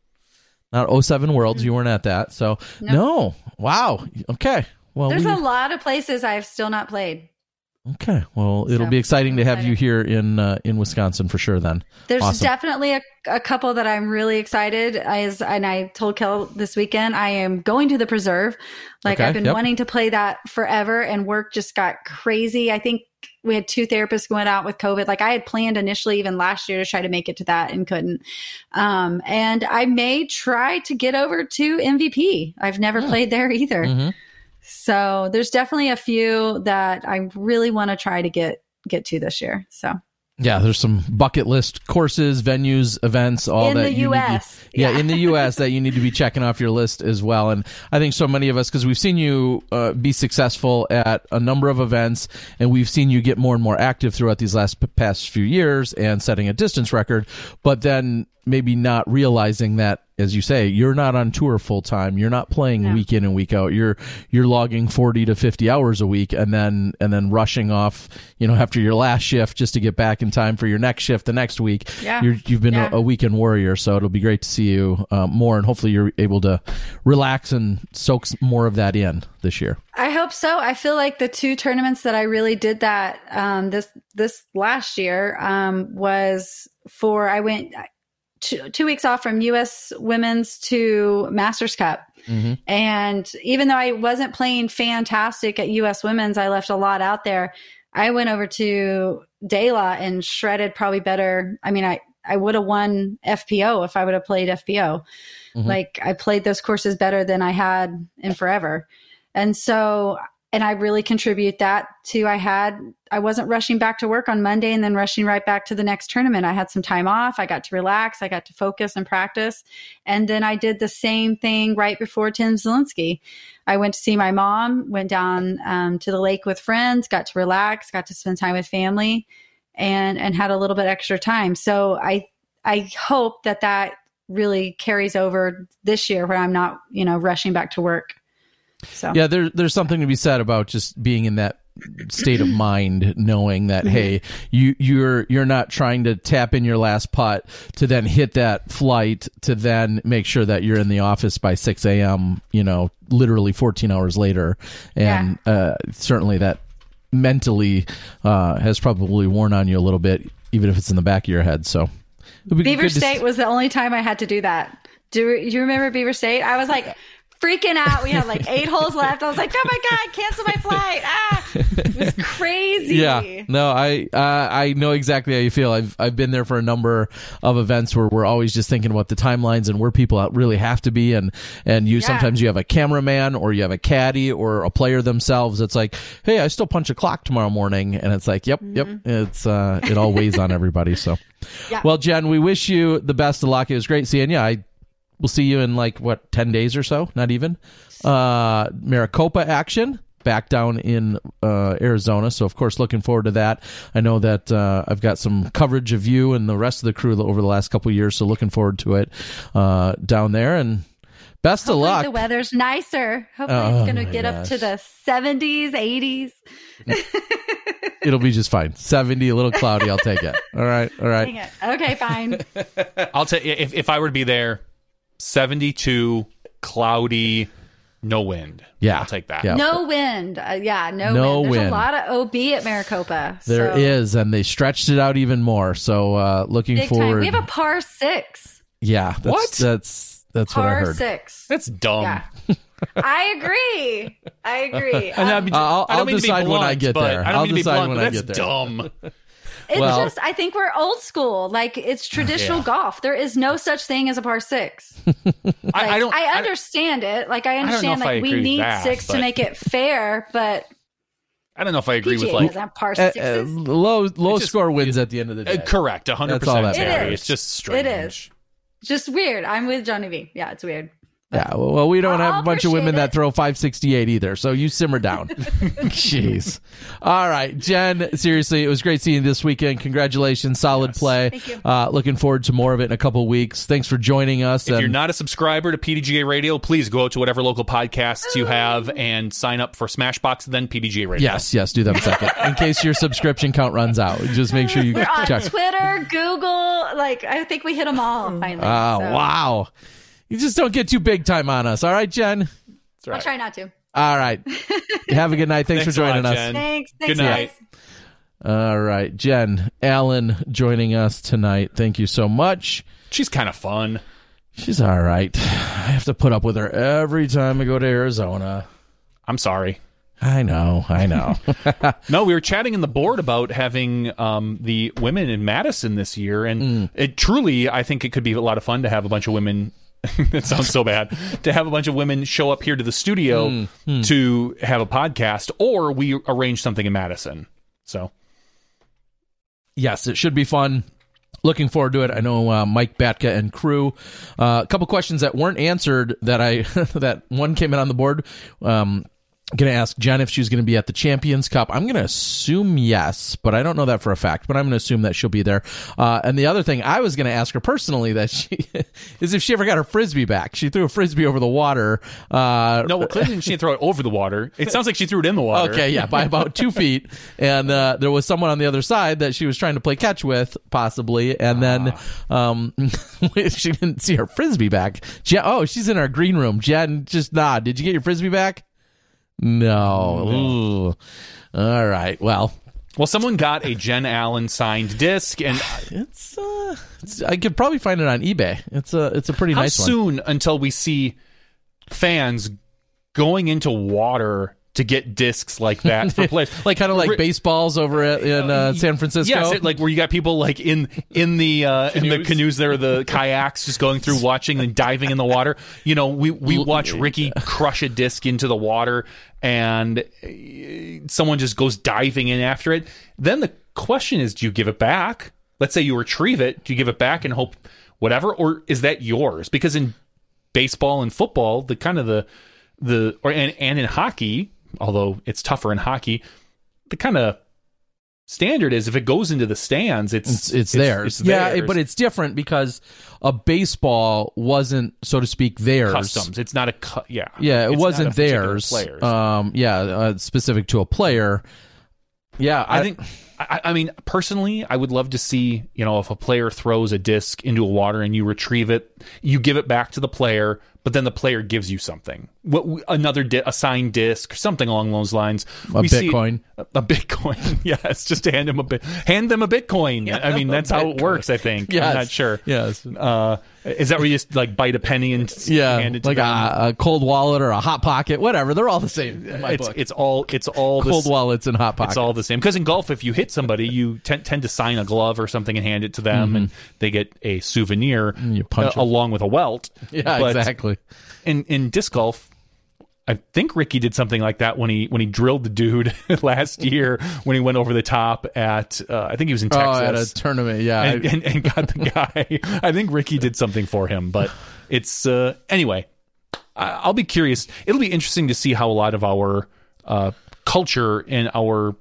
Not oh seven Worlds. You weren't at that. So, no. No. Wow. Okay. Well, There's we, a lot of places I've still not played. okay. Well, it'll So, be exciting to have excited. you here in uh, in Wisconsin for sure then. There's Awesome. definitely a, a couple that I'm really excited. As and I told Kel this weekend, I am going to the Preserve. Like Okay, I've been yep. wanting to play that forever, and work just got crazy. I think we had two therapists going out with COVID. Like I had planned initially, even last year, to try to make it to that and couldn't. Um, and I may try to get over to M V P. I've never played there either. Mhm. So there's definitely a few that I really want to try to get get to this year. So Yeah, there's some bucket list courses, venues, events, all In that the you U S, need to, yeah, yeah. in the U S that you need to be checking off your list as well. And I think so many of us, because we've seen you uh, be successful at a number of events, and we've seen you get more and more active throughout these last p- past few years and setting a distance record, but then maybe not realizing that, as you say, you're not on tour full time. You're not playing No. week in and week out. You're you're logging forty to fifty hours a week, and then and then rushing off, you know, after your last shift just to get back in time for your next shift the next week. Yeah. You're, you've been Yeah. a, a weekend warrior, so it'll be great to see you uh, more, and hopefully you're able to relax and soak s- more of that in this year. I hope so. I feel like the two tournaments that I really did that um, this this last year um, was for I went two, two weeks off from U S Women's to Masters Cup. Mm-hmm. And even though I wasn't playing fantastic at U S Women's, I left a lot out there. I went over to Dela and shredded probably better. I mean, I, I would have won F P O if I would have played F P O. Mhm. Like I played those courses better than I had in forever. And so, and I really contribute that to, I had, I wasn't rushing back to work on Monday and then rushing right back to the next tournament. I had some time off. I got to relax. I got to focus and practice. And then I did the same thing right before Tim Zielinski. I went to see my mom, went down um, to the lake with friends, got to relax, got to spend time with family, and, and had a little bit extra time. So I, I hope that that really carries over this year where I'm not, you know, rushing back to work. So Yeah, there, there's something to be said about just being in that state of mind, knowing that hey, you you're you're not trying to tap in your last putt to then hit that flight to then make sure that you're in the office by six a.m. You know, literally fourteen hours later, and uh, certainly that mentally uh, has probably worn on you a little bit, even if it's in the back of your head. So it'll be Beaver good to State s- was the only time I had to do that. Do, do you remember Beaver State? I was like freaking out. We had like eight holes left. I was like, oh my God, cancel my flight. Ah, it was crazy. Yeah, no, I uh, I know exactly how you feel. I've I've been there for a number of events where we're always just thinking about the timelines and where people out really have to be, and and you Yeah. sometimes you have a cameraman or you have a caddy or a player themselves. It's like, hey, I still punch a clock tomorrow morning, and it's like, yep, yep, it's uh, it all weighs on everybody. So, Yeah. well, Jen, we wish you the best of luck. It was great seeing you. I we'll see you in like what ten days or so, not even. Uh, Maricopa action back down in uh, Arizona. So, of course, looking forward to that. I know that uh, I've got some coverage of you and the rest of the crew over the last couple of years, so looking forward to it uh, down there. And best Hopefully of luck. the weather's nicer. Hopefully Oh, it's going to my get up gosh. to the seventies, eighties. It'll be just fine. seventy, a little cloudy. I'll take it. All right. All right. Dang it. Okay, fine. I'll tell you, if, if I were to be there, seventy-two, cloudy, no wind. Yeah. I'll take that. Yeah. No wind. Uh, yeah, no, No wind. There's wind. a lot of O B at Maricopa. There so is, and they stretched it out even more. So, uh, looking Big time. forward. We have a par six. yeah. That's, What? That's that's what I Par heard. six. That's dumb. Yeah. I agree. I agree. And Um, I, I'll- I don't I'll mean to be decide when I blunt, get but there. I don't I'll mean to be decide blunt, when but I that's get there. dumb. It's Well- just, I think we're old school. Like, it's traditional Yeah. golf. There is no such thing as a par six. I, Like, I don't. I understand it. Like, I don't know understand, if I like, we agree with need that, six to but- make it fair, but I don't know if I agree P G A with like. doesn't have par Uh, uh, sixes. low low just- score wins at the end of the day. Uh, correct, one hundred That's all percent. that Terry. matters. It's just strange. It is. Just weird. I'm with Johnny V. Yeah, it's weird. Yeah, well, we don't have I'll a bunch of women appreciate that it. throw five sixty-eight either, so you simmer down. Jeez. All right, Jen, seriously, it was great seeing you this weekend. Congratulations, solid Yes. play. Thank you. Uh, looking forward to more of it in a couple weeks. Thanks for joining us. If and- you're not a subscriber to P D G A Radio, please go to whatever local podcasts you have and sign up for Smashbox, then P D G A Radio. Yes, yes, do that in a second. In case your subscription count runs out, just make sure you We're on check. Twitter, Google. Like, I think we hit them all finally. Oh, so wow. You just don't get too big time on us. All right, Jen? That's right. I'll try not to. All right. Have a good night. Thanks, Thanks for a lot, joining us. Jen. Thanks. Thanks, Good night. guys. All right. Jen Allen joining us tonight. Thank you so much. She's kind of fun. She's all right. I have to put up with her every time I go to Arizona. I'm sorry. I know. I know. No, we were chatting in the board about having um, the women in Madison this year, and Mm. it truly, I think it could be a lot of fun to have a bunch of women. It sounds so bad to have a bunch of women show up here to the studio Mm. Mm. to have a podcast, or we arrange something in Madison. So, Yes, it should be fun. Looking forward to it. I know uh, Mike Batka and crew. Uh, a couple questions that weren't answered that I that one came in on the board. Um, going to ask Jen if she's going to be at the Champions Cup. I'm going to assume yes, but I don't know that for a fact. But I'm going to assume that she'll be there. Uh, and the other thing I was going to ask her personally that she is if she ever got her frisbee back. She threw a frisbee over the water. Uh, no, well, clearly she didn't throw it over the water. It sounds like she threw it in the water. Okay, yeah, by about two feet. And uh, there was someone on the other side that she was trying to play catch with, possibly. And then um, she didn't see her frisbee back. Jen, oh, she's in our green room. Jen, just nod. Did you get your frisbee back? No. Ooh. All right. Well, Well, someone got a Jen Allen signed disc, and it's, uh, it's I could probably find it on eBay. It's a it's a pretty how nice one. soon until we see fans going into water to get discs like that for players? Like kind of like Ri- baseballs over at, in uh, San Francisco. Yes, it, like where you got people like in in the uh, in the canoes there, the kayaks, just going through, watching and diving in the water. You know, we we watch Ricky crush a disc into the water, and uh, someone just goes diving in after it. Then the question is, do you give it back? Let's say you retrieve it. Do you give it back and hope whatever, or is that yours? Because in baseball and football, the kind of the the or and, and in hockey, although it's tougher in hockey, the kind of standard is if it goes into the stands, it's It's, it's theirs. it's yeah, theirs. it- but it's different because a baseball wasn't, so to speak, theirs. customs. It's not a cu- yeah. Yeah, it It's not wasn't a particular theirs. player's. Um, yeah, uh, specific to a player. Yeah, I think. I, I mean, personally, I would love to see, you know, if a player throws a disc into a water and you retrieve it, you give it back to the player, but then the player gives you something, what another di- a signed disc or something along those lines. A We see- Bitcoin. a, a Bitcoin, yes, just to hand them a bit, hand them a Bitcoin. I mean, them a that's how it Bitcoin. works. I think. Yes. I'm not sure. Yes. Uh, is that where you just like bite a penny and yeah, hand it to like them? a, a cold wallet or a hot pocket, whatever. They're all the same. In my it's book. it's all it's all cold the, wallets and hot pockets. It's all the same. Because in golf, if you hit somebody, you tend, tend to sign a glove or something and hand it to them, and they get a souvenir you punch uh, them. along with a welt. yeah, But exactly. In in disc golf, I think Ricky did something like that when he when he drilled the dude last year when he went over the top at uh, I think he was in Texas Oh, at a tournament. Yeah, and, I- and, and got the guy. I think Ricky did something for him, but it's uh, anyway. I- I'll be curious. It'll be interesting to see how a lot of our uh, culture and our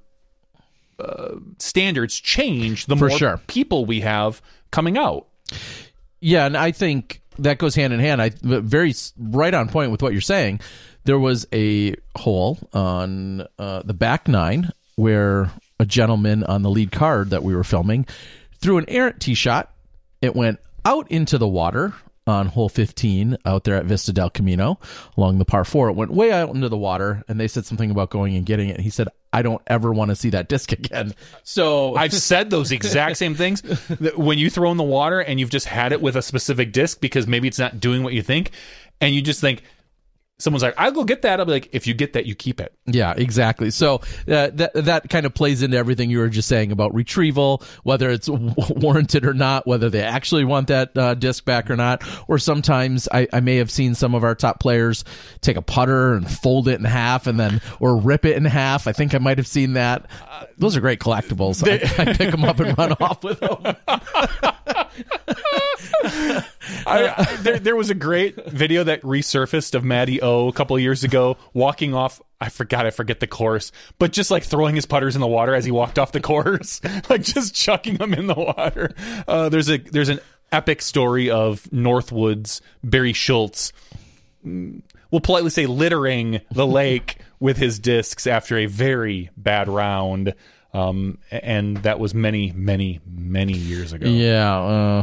uh, standards change the For more sure. people we have coming out. Yeah, and I think that goes hand in hand. I very s- right on point with what you're saying. There was a hole on uh, the back nine where a gentleman on the lead card that we were filming threw an errant tee shot. It went out into the water on hole fifteen out there at Vista del Camino along the par four. It went way out into the water, and they said something about going and getting it. And he said, I don't ever want to see that disc again. So I've said those exact same things. That when you throw in the water and you've just had it with a specific disc because maybe it's not doing what you think, and you just think, someone's like, I'll go get that. I'll be like, if you get that, you keep it. Yeah, exactly. So uh, that that kind of plays into everything you were just saying about retrieval, whether it's w- warranted or not, whether they actually want that uh, disc back or not. Or sometimes I, I may have seen some of our top players take a putter and fold it in half and then or rip it in half. I think I might have seen that. Uh, those are great collectibles. I, I pick them up and run off with them. I, I, there, there was a great video that resurfaced of Matty O a couple of years ago walking off. I forgot, I forget the course, but just like throwing his putters in the water as he walked off the course, like just chucking them in the water. Uh, there's a there's an epic story of Northwood's Barry Schultz, we'll politely say, littering the lake with his discs after a very bad round. Um, and that was many, many, many years ago. Yeah. Uh,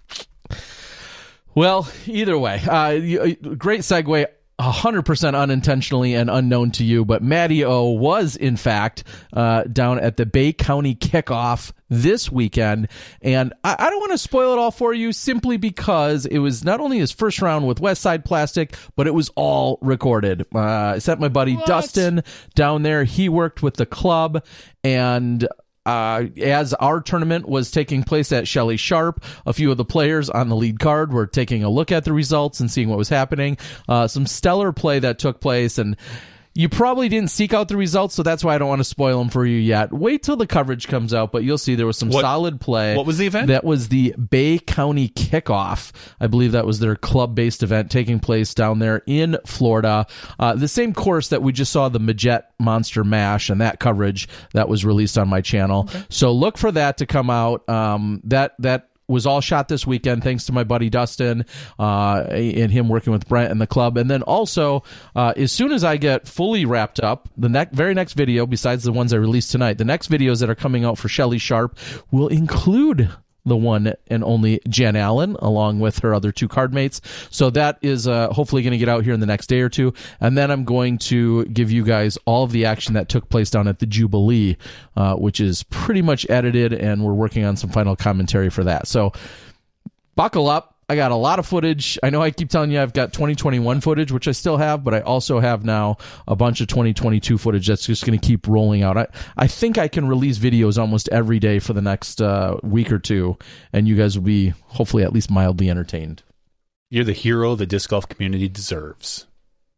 well, either way, uh, great segue. one hundred percent unintentionally and unknown to you, but Matty O was, in fact, uh, down at the Bay County Kickoff this weekend. And I, I don't want to spoil it all for you simply because it was not only his first round with Westside Plastic, but it was all recorded. Uh, I sent my buddy what? Dustin down there. He worked with the club, and Uh, as our tournament was taking place at Shelley Sharp, a few of the players on the lead card were taking a look at the results and seeing what was happening. Uh, some stellar play that took place, and you probably didn't seek out the results, so that's why I don't want to spoil them for you yet. Wait till the coverage comes out, but you'll see there was some what, solid play. What was the event? That was the Bay County Kickoff. I believe that was their club-based event taking place down there in Florida. Uh, the same course that we just saw the Majet Monster Mash and that coverage that was released on my channel. Okay. So look for that to come out. Um, that that was all shot this weekend thanks to my buddy Dustin uh, and him working with Brent and the club. And then also, uh, as soon as I get fully wrapped up, the ne- very next video, besides the ones I released tonight, the next videos that are coming out for Shelley Sharp will include the one and only Jen Allen, along with her other two card mates. So that is uh, hopefully going to get out here in the next day or two. And then I'm going to give you guys all of the action that took place down at the Jubilee, uh, which is pretty much edited, and we're working on some final commentary for that. So buckle up. I got a lot of footage. I know I keep telling you I've got twenty twenty-one footage, which I still have, but I also have now a bunch of twenty twenty-two footage that's just going to keep rolling out. I, I think I can release videos almost every day for the next uh, week or two, and you guys will be hopefully at least mildly entertained. You're the hero the disc golf community deserves.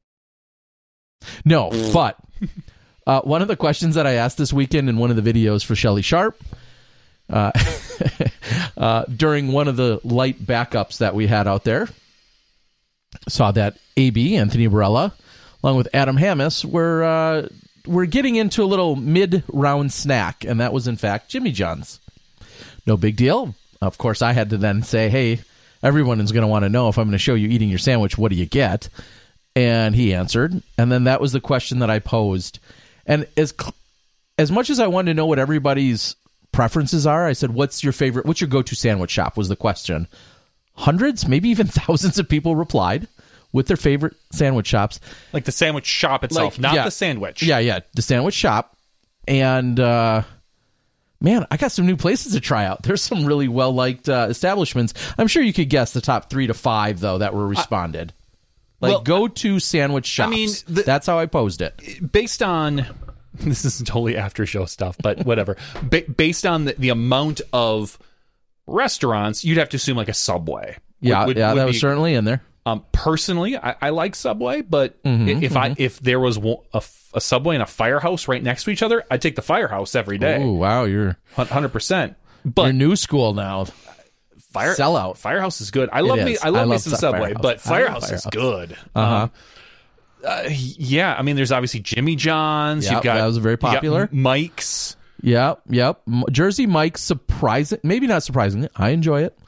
No, but uh, one of the questions that I asked this weekend in one of the videos for Shelley Sharp, Uh, uh, during one of the light backups that we had out there, saw that A B, Anthony Barella, along with Adam Hammis, were, uh, were getting into a little mid-round snack, and that was, in fact, Jimmy John's. No big deal. Of course, I had to then say, hey, everyone is going to want to know if I'm going to show you eating your sandwich, what do you get? And he answered, and then that was the question that I posed. And as as much as I wanted to know what everybody's preferences are, I said, what's your favorite, what's your go-to sandwich shop was the question. Hundreds, maybe even thousands of people replied with their favorite sandwich shops. Like the sandwich shop itself, like, not yeah, the sandwich. Yeah, yeah, the sandwich shop. And, uh, man, I got some new places to try out. There's some really well-liked uh, establishments. I'm sure you could guess the top three to five, though, that were responded. Like, well, go-to sandwich shops. I mean, the, that's how I posed it. Based on... This is totally after show stuff, but whatever. ba- based on the, the amount of restaurants, you'd have to assume like a Subway. Yeah, would, would, yeah, would that be, was certainly in there. Um, personally, I, I like Subway, but mm-hmm, if mm-hmm. I if there was a, a Subway and a Firehouse right next to each other, I'd take the Firehouse every day. Oh wow, you're one hundred percent. But you're new school now. Fire sellout. Firehouse is good. I love me. I love, I love me some Subway, Firehouse. but Firehouse, Firehouse is good. Uh huh. Um, Uh, yeah, I mean, there's obviously Jimmy John's. Yep, You've got that was very popular. Mike's. Yep, yep. Jersey Mike's, surprising, maybe not surprisingly, I enjoy it.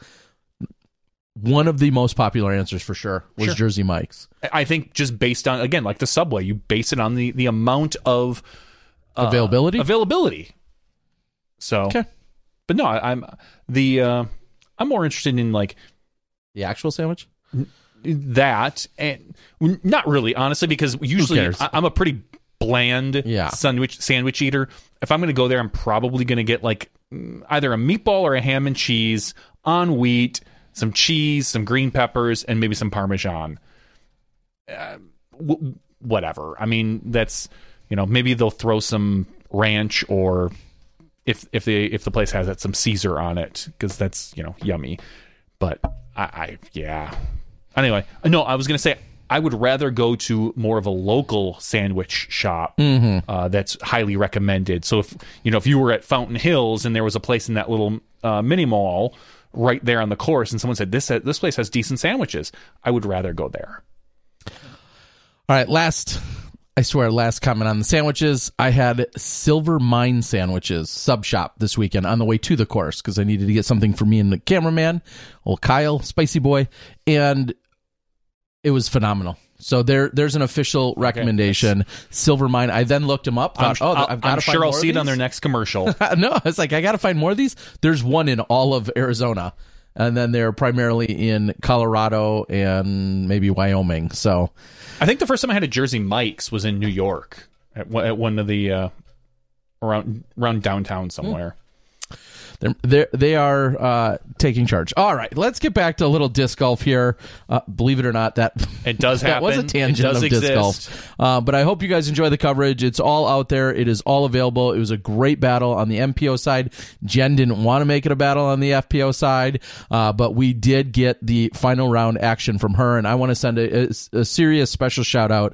One of the most popular answers for sure was sure. Jersey Mike's. I think just based on, again, like the Subway, you base it on the, the amount of uh, availability. Availability. So, okay. But no, I, I'm the uh, I'm more interested in like the actual sandwich. That and not really, honestly, because usually I, I'm a pretty bland yeah. sandwich sandwich eater. If I'm going to go there, I'm probably going to get like either a meatball or a ham and cheese on wheat, some cheese, some green peppers, and maybe some Parmesan. Uh, w- whatever. I mean, that's, you know, maybe they'll throw some ranch or if if they if the place has it, some Caesar on it because that's, you know, yummy. But I, I yeah. Anyway, no, I was going to say I would rather go to more of a local sandwich shop mm-hmm. uh, that's highly recommended. So if you know if you were at Fountain Hills and there was a place in that little uh, mini mall right there on the course, and someone said, this this place has decent sandwiches, I would rather go there. All right, last, I swear, last comment on the sandwiches. I had Silver Mine sandwiches, sub shop, this weekend on the way to the course because I needed to get something for me and the cameraman, old Kyle, spicy boy, and it was phenomenal. So there, there's an official recommendation. Okay. Silver Mine. I then looked them up. Thought, I'm, oh, I've got I'm to find sure more I'll of see these. it on their next commercial. No, I was like, I got to find more of these. There's one in all of Arizona, and then they're primarily in Colorado and maybe Wyoming. So, I think the first time I had a Jersey Mike's was in New York at, at one of the uh, around around downtown somewhere. Hmm. They're, they're, they are uh, taking charge. All right, let's get back to a little disc golf here. Uh, believe it or not, that it does that happen. was a tangent it does of exist. disc golf. Uh, but I hope you guys enjoy the coverage. It's all out there. It is all available. It was a great battle on the M P O side. Jen didn't want to make it a battle on the F P O side, uh, but we did get the final round action from her, and I want to send a, a, a serious special shout out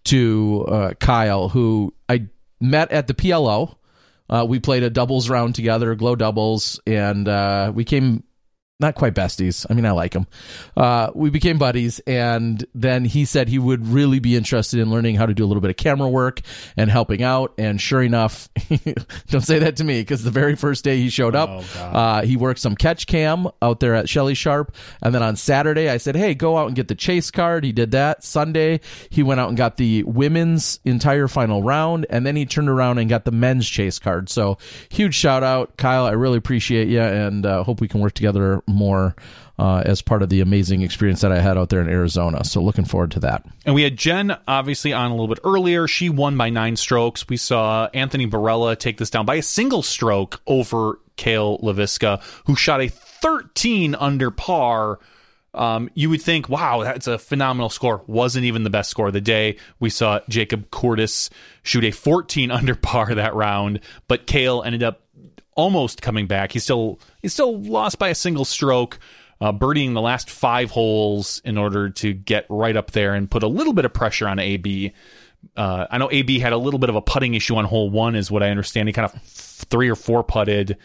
to uh, Kyle, who I met at the P L O. Uh, we played a doubles round together, glow doubles, and uh, we came not quite besties. I mean, I like him. Uh, we became buddies, and then he said he would really be interested in learning how to do a little bit of camera work and helping out. And sure enough, don't say that to me, because the very first day he showed up, oh, uh, he worked some catch cam out there at Shelly Sharp. And then on Saturday, I said, hey, go out and get the chase card. He did that. Sunday, he went out and got the women's entire final round, and then he turned around and got the men's chase card. So huge shout out, Kyle. I really appreciate you, and uh, hope we can work together more uh, as part of the amazing experience that I had out there in Arizona. So looking forward to that. And we had Jen obviously on a little bit earlier. She won by nine strokes. We saw Anthony Barella take this down by a single stroke over Cale Laviska, who shot a thirteen under par. Um, you would think, wow, that's a phenomenal score. Wasn't even the best score of the day. We saw Jacob Curtis shoot a fourteen under par that round, but Cale ended up almost coming back. He still he still lost by a single stroke, uh, birdieing the last five holes in order to get right up there and put a little bit of pressure on A B. Uh, I know A B had a little bit of a putting issue on hole one, is what I understand. He kind of three or four putted,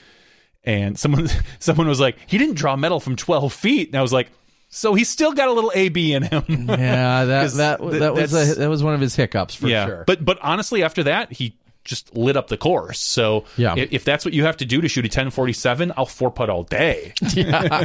and someone someone was like, he didn't draw metal from twelve feet, and I was like, so he's still got a little A B in him. Yeah, that that th- that was a, that was one of his hiccups for yeah, sure. But but honestly, after that, he just lit up the course. So yeah. if, if that's what you have to do to shoot a ten forty-seven, I'll four putt all day. Yeah.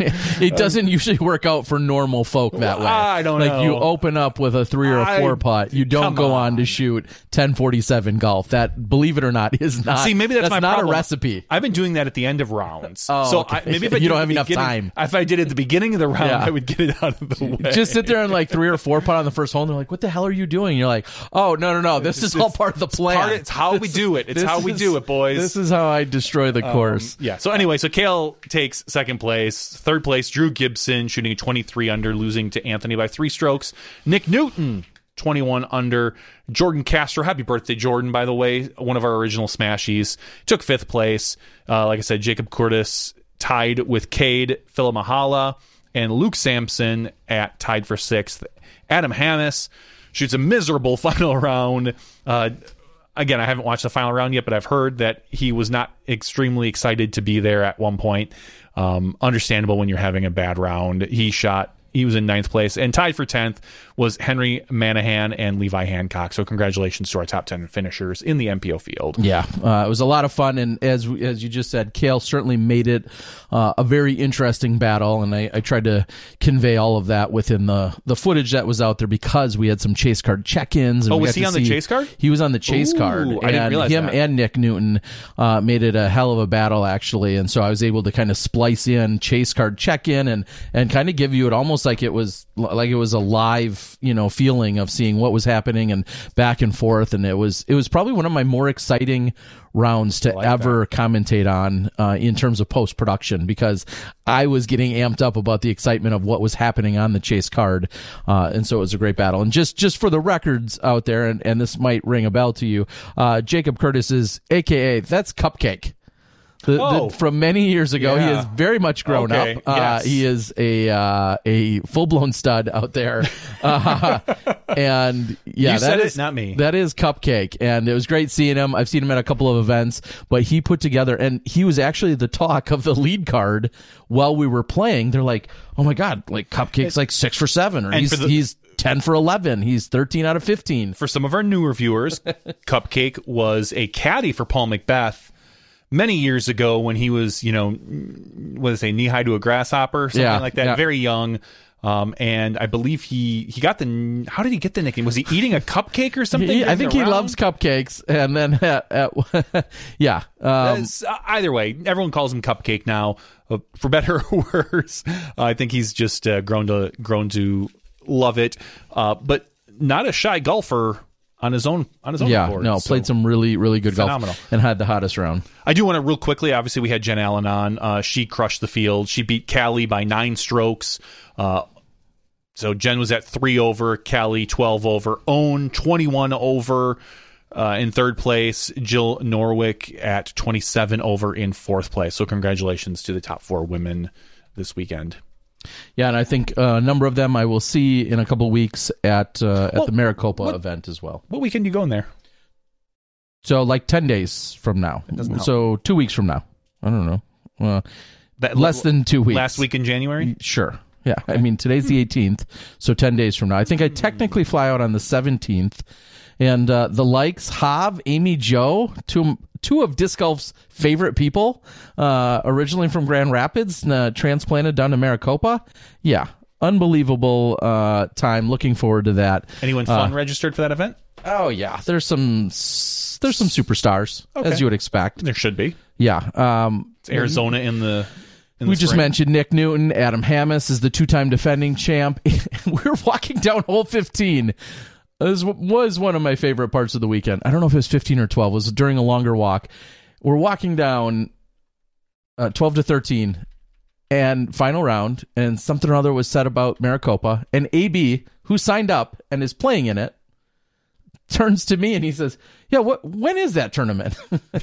It doesn't usually work out for normal folk that way. I don't like know. You open up with a three or a four I, putt. You don't go on. on to shoot ten forty-seven golf. That, believe it or not, is not. See, maybe that's, that's my not problem. a recipe. I've been doing that at the end of rounds. Oh, so okay. I, maybe if I you did don't at have the enough beginning- time. If I did it at the beginning of the round, Yeah. I would get it out of the way. Just sit there and like three or four putt on the first hole, and they're like, "What the hell are you doing?" And you're like, "Oh no, no, no! This is all part of the plan. Part of, it's how we do it. It's This how we is- do it, boys." This is how I destroy the course. Um, yeah. So anyway, so Cale takes second place. Third place, Drew Gibson shooting a twenty-three under, losing to Anthony by three strokes. Nick Newton, twenty-one under. Jordan Castro, happy birthday, Jordan, by the way, one of our original Smashies, took fifth place. Uh, like I said, Jacob Curtis tied with Cade, Philip Mahala, and Luke Sampson at tied for sixth. Adam Hammes shoots a miserable final round. Uh, again, I haven't watched the final round yet, but I've heard that he was not extremely excited to be there at one point. Um, understandable when you're having a bad round. He shot, he was in ninth place, and tied for tenth was Henry Manahan and Levi Hancock. So congratulations to our top ten finishers in the M P O field. Yeah, uh, it was a lot of fun, and as as you just said, Cale certainly made it uh, a very interesting battle, and I, I tried to convey all of that within the, the footage that was out there, because we had some chase card check-ins. And Oh, we was got he to on the see- chase card? He was on the chase Ooh, card, I and didn't realize him that. and Nick Newton uh, made it a hell of a battle, actually, and so I was able to kind of splice in chase card check-in and and kind of give you it almost like it was like it was a live, you know, feeling of seeing what was happening and back and forth, and it was it was probably one of my more exciting rounds to like ever commentate on uh, in terms of post production, because I was getting amped up about the excitement of what was happening on the chase card, uh, and so it was a great battle. And just just for the records out there, and, and this might ring a bell to you, uh, Jacob Curtis is A K A that's Cupcake. The, Oh. the, from many years ago. Yeah. He is very much grown Okay, up. Uh, yes. He is a uh, a full blown stud out there. Uh, and yeah, You that said it, is- not me. That is Cupcake, and it was great seeing him. I've seen him at a couple of events, but he put together, and he was actually the talk of the lead card while we were playing. They're like, "Oh my god, like Cupcake's like six for seven, or And he's for the- he's ten for eleven, he's thirteen out of fifteen." For some of our newer viewers, Cupcake was a caddy for Paul Macbeth many years ago when he was, you know, what did I say, knee high to a grasshopper, something Yeah, like that, yeah. very young. Um, and I believe he he got the. How did he get the nickname? Was he eating a cupcake or something? He- I think he around? loves cupcakes, and then at, at, yeah, um, Uh, either way, everyone calls him Cupcake now, uh, for better or worse. Uh, I think he's just uh, grown to grown to love it, uh, but not a shy golfer on his own on his own yeah, board. no, So played some really really good phenomenal. golf and had the hottest round. I do want to real quickly. Obviously, we had Jen Allen on. Uh, she crushed the field. She beat Callie by nine strokes. Uh, so Jen was at three over, Callie twelve over, Owen twenty-one over. Uh, in third place, Jill Norwick at twenty-seven over in fourth place. So congratulations to the top four women this weekend. Yeah, and I think uh, a number of them I will see in a couple weeks at uh, at Well, the Maricopa what- event as well. What weekend you going there? So like ten days from now. doesn't help. So two weeks from now. I don't know. Uh, That, less than two weeks. Last week in January? Sure. Yeah. I mean, today's the eighteenth, so ten days from now. I think I technically fly out on the seventeenth. And uh, the likes, Hav, Amy Jo, two, two of disc golf's favorite people, uh, originally from Grand Rapids, uh, transplanted down to Maricopa. Yeah. Unbelievable uh, time. Looking forward to that. Anyone fun registered for that event? Oh, yeah. There's some s- there's some superstars, Okay. as you would expect. There should be. Yeah. Um, It's Arizona in the. In we the just spring. mentioned Nick Newton. Adam Hammis is the two-time defending champ. We were walking down hole fifteen. This was one of my favorite parts of the weekend. I don't know if it was fifteen or twelve. It was during a longer walk. We're walking down uh, twelve to thirteen and final round, and something or other was said about Maricopa. And A B, who signed up and is playing in it, turns to me and he says, yeah, what? When is that tournament?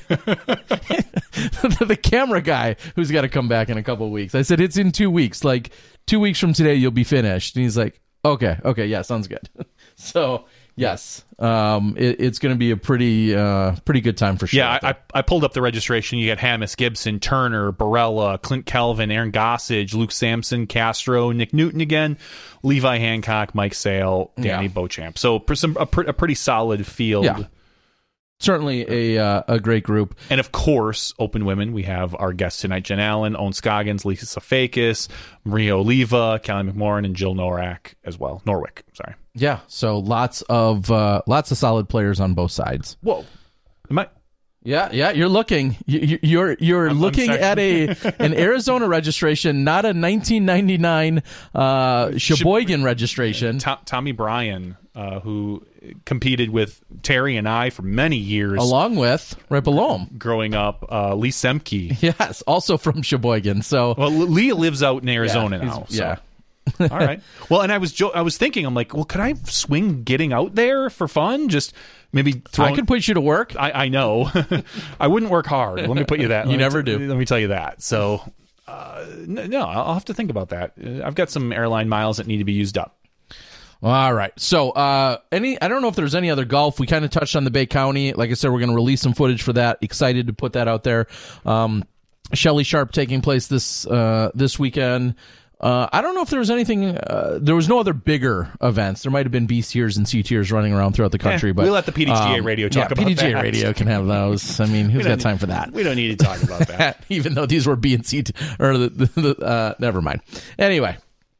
The camera guy who's got to come back in a couple of weeks. I said, it's in two weeks. Like, two weeks from today, you'll be finished. And he's like, okay, okay, yeah, sounds good. So, yes, um, it, it's going to be a pretty uh, pretty good time for sure. Yeah, I, I I pulled up the registration. You got Hammis, Gibson, Turner, Barella, Clint Calvin, Aaron Gossage, Luke Sampson, Castro, Nick Newton again, Levi Hancock, Mike Sale, Danny Yeah. Beauchamp. So pr- some, a, pr- a pretty solid field. Yeah. Certainly a uh, a great group. And of course, Open Women, we have our guests tonight, Jen Allen, Owen Scoggins, Lisa Safakis, Maria Oliva, Callie McMorrin, and Jill Norak as well. Norwick, sorry. Yeah, so lots of uh, lots of solid players on both sides. Whoa. Am I... Yeah, yeah, you're looking. You, you- you're you're I'm looking sorry. at a an Arizona registration, not a nineteen ninety-nine uh, Sheboygan registration. To- Tommy Bryan, uh, who competed with Terry and I for many years Along with right below him. growing up, uh, Lee Semke. Yes, also from Sheboygan. So Well, Leah lives out in Arizona yeah, now. he's- so. yeah. All right. Well, and I was jo- I was thinking, I'm like, well, could I swing getting out there for fun? Just maybe throw. I could put you to work. I, I know. I wouldn't work hard. Let me put you that. You Let me never t- do. Let me tell you that. So, uh, n- no, I'll have to think about that. Uh, I've got some airline miles that need to be used up. All right. So, uh, any, I don't know if there's any other golf. We kind of touched on the Bay County. Like I said, we're going to release some footage for that. Excited to put that out there. Um, Shelly Sharp taking place this, uh, this weekend. Uh, I don't know if there was anything, uh, there was no other bigger events. There might have been B tiers and C tiers running around throughout the country, Eh, but we'll let the P D G A um, radio talk yeah, about P D G A that. radio can have those. I mean, who's don't got time for that? We don't need to talk about that. Even though these were B and C, t- or the, the, the uh, never mind. Anyway.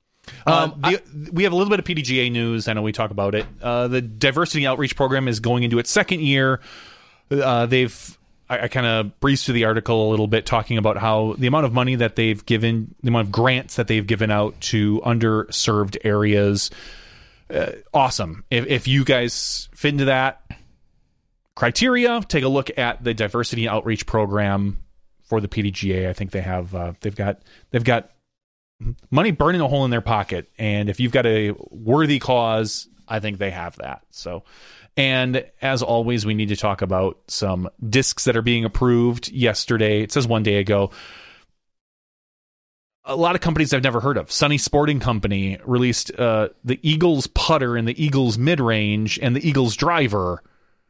Um, the, we have a little bit of P D G A news. I know we talk about it. Uh, the Diversity Outreach Program is going into its second year. Uh, they've I, I kind of breezed through the article a little bit, talking about how the amount of money that they've given, the amount of grants that they've given out to underserved areas. Uh, awesome. If, if you guys fit into that criteria, take a look at the Diversity Outreach Program for the P D G A. I think they have uh, they've got they've got money burning a hole in their pocket, and if you've got a worthy cause I think they have that. So, and as always, we need to talk about some discs that are being approved yesterday. It says one day ago. A lot of companies I've never heard of. Sunny Sporting Company released uh, the Eagles putter and the Eagles mid-range and the Eagles driver.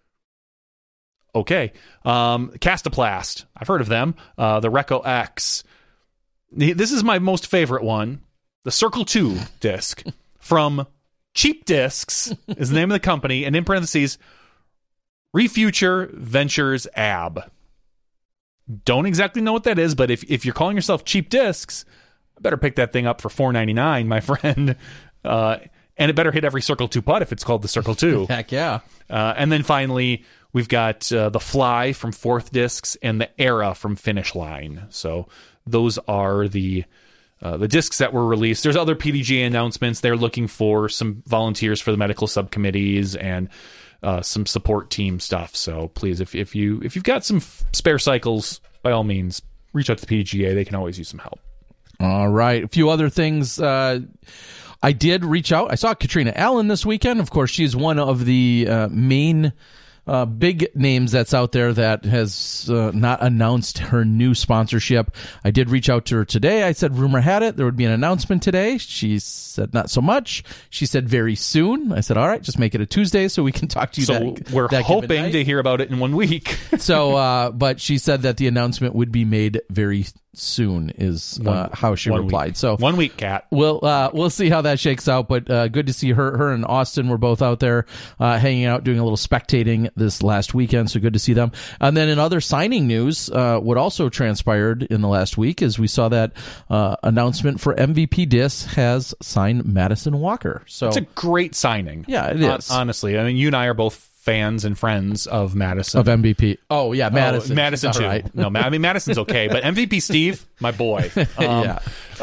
Okay. Um, Castoplast. I've heard of them. Uh, the Reco X. This is my most favorite one. The Circle two disc from Cheap Discs is the name of the company. And in parentheses, Refuture Ventures A B. Don't exactly know what that is, but if, if you're calling yourself Cheap Discs, I better pick that thing up for four ninety-nine, my friend. Uh, and it better hit every Circle two putt if it's called the Circle two. Heck yeah. Uh, and then finally, we've got uh, the Fly from Fourth Discs and the Era from Finish Line. So those are the uh, the discs that were released. There's other P D G A announcements. They're looking for some volunteers for the medical subcommittees and uh, some support team stuff. So please, if if you if you've got some f- spare cycles, by all means, reach out to the P D G A. They can always use some help. All right. A few other things. Uh, I did reach out. I saw Katrina Allen this weekend. Of course, she's one of the uh, main uh, big names that's out there that has uh, not announced her new sponsorship. I did reach out to her today. I said, rumor had it there would be an announcement today. She said, not so much. She said, very soon. I said, all right, just make it a Tuesday so we can talk to you. So that, we're that hoping to hear about it in one week. so, uh, but she said that the announcement would be made very soon is uh, one, how she replied. Week. So one week, Kat. We'll uh, we'll see how that shakes out. But uh, good to see her. Her and Austin were both out there uh, hanging out, doing a little spectating this last weekend. So good to see them. And then in other signing news, uh, what also transpired in the last week is we saw that uh, announcement for M V P Disc has signed Madison Walker. So it's a great signing. Yeah, it is. Honestly, I mean, you and I are both fans and friends of Madison. Of M V P. Oh, yeah, Madison. Oh, Madison, too. Right. No, I mean, Madison's okay, but M V P Steve, my boy. Um, yeah.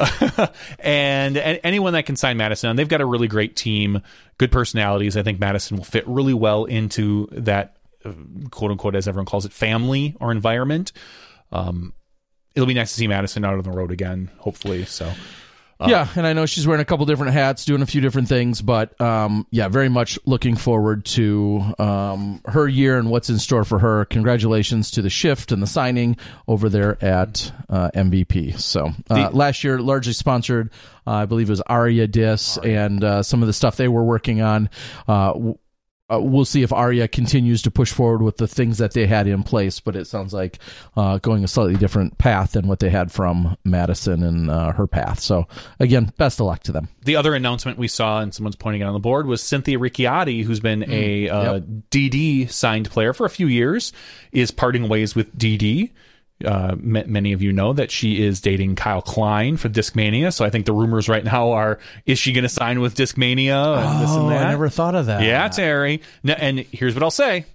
and, and anyone that can sign Madison, they've got a really great team, good personalities. I think Madison will fit really well into that, uh, quote-unquote, as everyone calls it, family or environment. Um, it'll be nice to see Madison out on the road again, hopefully, so... Uh, yeah, and I know she's wearing a couple different hats, doing a few different things, but um, yeah, very much looking forward to um, her year and what's in store for her. Congratulations to the shift and the signing over there at uh, M V P. So uh, the, last year, largely sponsored, uh, I believe it was Aria Dis, Aria. and uh, some of the stuff they were working on. Uh, w- Uh, we'll see if Aria continues to push forward with the things that they had in place, but it sounds like uh, going a slightly different path than what they had from Madison and uh, her path. So, again, best of luck to them. The other announcement we saw, and someone's pointing it on the board, was Cynthia Ricciardi, who's been mm, a uh, yep. D D signed player for a few years, is parting ways with D D. Uh, m- many of you know that she is dating Kyle Klein for Discmania, so I think the rumors right now are, is she going to sign with Discmania and oh, this and that? I never thought of that. Yeah, Terry. No, and here's what I'll say.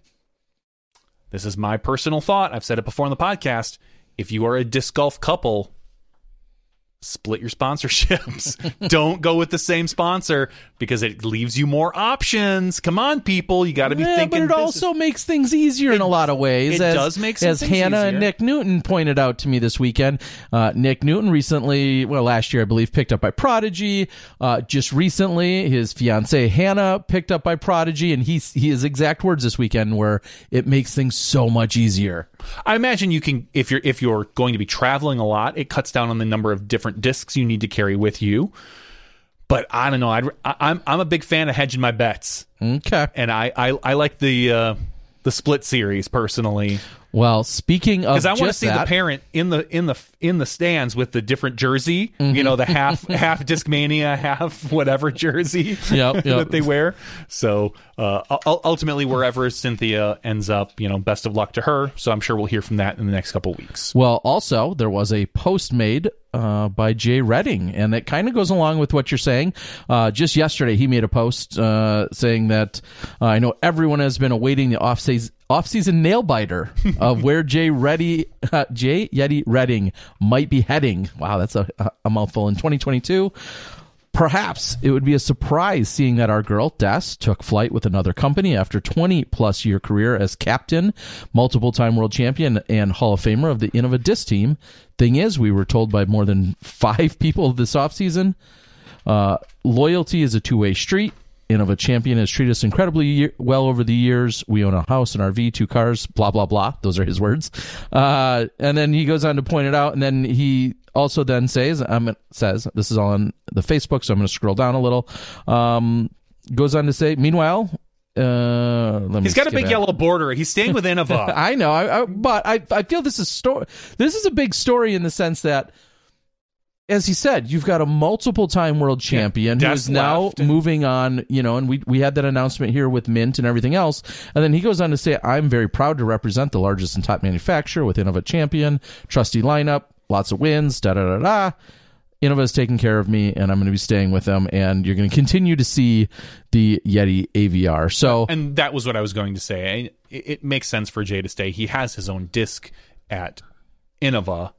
This is my personal thought. I've said it before on the podcast. If you are a disc golf couple, split your sponsorships. Don't go with the same sponsor because it leaves you more options. Come on, people. You got to be yeah, thinking. But it also makes things easier it, in a lot of ways. It as, does make some As things Hannah easier. and Nick Newton pointed out to me this weekend. Uh, Nick Newton recently, well, last year, I believe, picked up by Prodigy. Uh, just recently, his fiancee Hannah picked up by Prodigy. And he, he his exact words this weekend were, it makes things so much easier. I imagine you can, if you're if you're going to be traveling a lot, it cuts down on the number of different discs you need to carry with you. But I don't know. I'd, I, I'm I'm a big fan of hedging my bets. Okay, and I I, I like the uh, the split series personally. Well, speaking of, because I want to see that, the parent in the in the in the stands with the different jersey, mm-hmm. you know, the half half Discmania, half whatever jersey yep, yep. that they wear. So uh, ultimately, wherever Cynthia ends up, you know, best of luck to her. So I'm sure we'll hear from that in the next couple weeks. Well, also there was a post made uh, by Jay Redding, and it kind of goes along with what you're saying. Uh, just yesterday, he made a post uh, saying that uh, I know everyone has been awaiting the off season. Off-season nail biter of where Jay Reddy, uh, Jay Yeti Redding might be heading. Wow, that's a, a mouthful. In twenty twenty-two, perhaps it would be a surprise seeing that our girl Des took flight with another company after twenty-plus year career as captain, multiple-time world champion, and Hall of Famer of the Innova Disc team. Thing is, we were told by more than five people this offseason, uh, loyalty is a two-way street. Innova Champion has treated us incredibly ye- well over the years. We own a house, an R V, two cars, blah, blah, blah. Those are his words. Uh, and then he goes on to point it out, and then he also then says, um, says, this is all on the Facebook, so I'm going to scroll down a little. Um, goes on to say, meanwhile, uh, let me he's got a big out. yellow border. He's staying with Innova. I know, I, I, but I, I feel this is sto- This is a big story in the sense that, as he said, you've got a multiple-time world champion yeah, who is now and- moving on, you know, and we we had that announcement here with Mint and everything else. And then he goes on to say, I'm very proud to represent the largest and top manufacturer with Innova Champion, trusty lineup, lots of wins, da-da-da-da. Innova is taking care of me, and I'm going to be staying with them, and you're going to continue to see the Yeti A V R. So, and that was what I was going to say. It, it makes sense for Jay to stay. He has his own disc at Innova.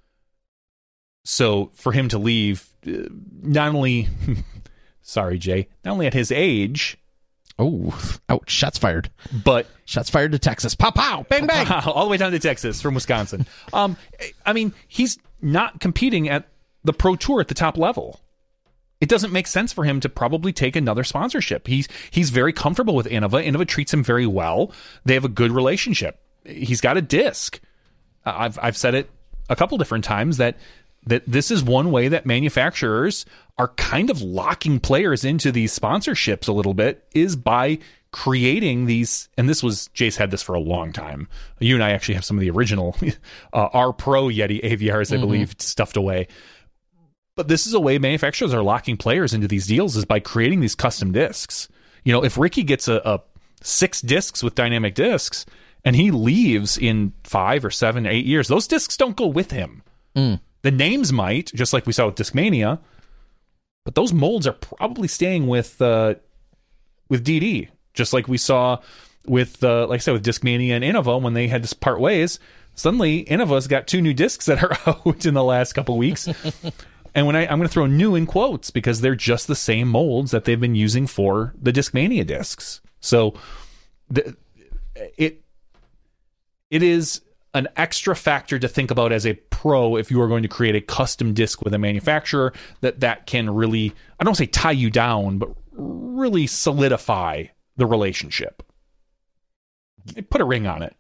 So for him to leave, uh, not only, sorry, Jay, not only at his age. Oh, ouch, shots fired. But. Shots fired to Texas. Pow, pow, bang, bang. All the way down to Texas from Wisconsin. um, I mean, he's not competing at the Pro Tour at the top level. It doesn't make sense for him to probably take another sponsorship. He's, he's very comfortable with Innova. Innova treats him very well. They have a good relationship. He's got a disc. Uh, I've, I've said it a couple different times that that this is one way that manufacturers are kind of locking players into these sponsorships a little bit, is by creating these, and this was, Jace had this for a long time. You and I actually have some of the original uh, R Pro Yeti A V Rs, I mm-hmm. believe, stuffed away. But this is a way manufacturers are locking players into these deals, is by creating these custom discs. You know, if Ricky gets a, a six discs with dynamic discs, and he leaves in five or seven, eight years, those discs don't go with him. Mm. The names might, just like we saw with Discmania, but those molds are probably staying with uh, with D D, just like we saw with, uh, like I said, with Discmania and Innova when they had to part ways. Suddenly, Innova's got two new discs that are out in the last couple weeks. And when I, I'm going to throw new in quotes because they're just the same molds that they've been using for the Discmania discs. So the, it it is an extra factor to think about as a pro if you are going to create a custom disc with a manufacturer, that that can really, I don't say tie you down, but really solidify the relationship. Put a ring on it.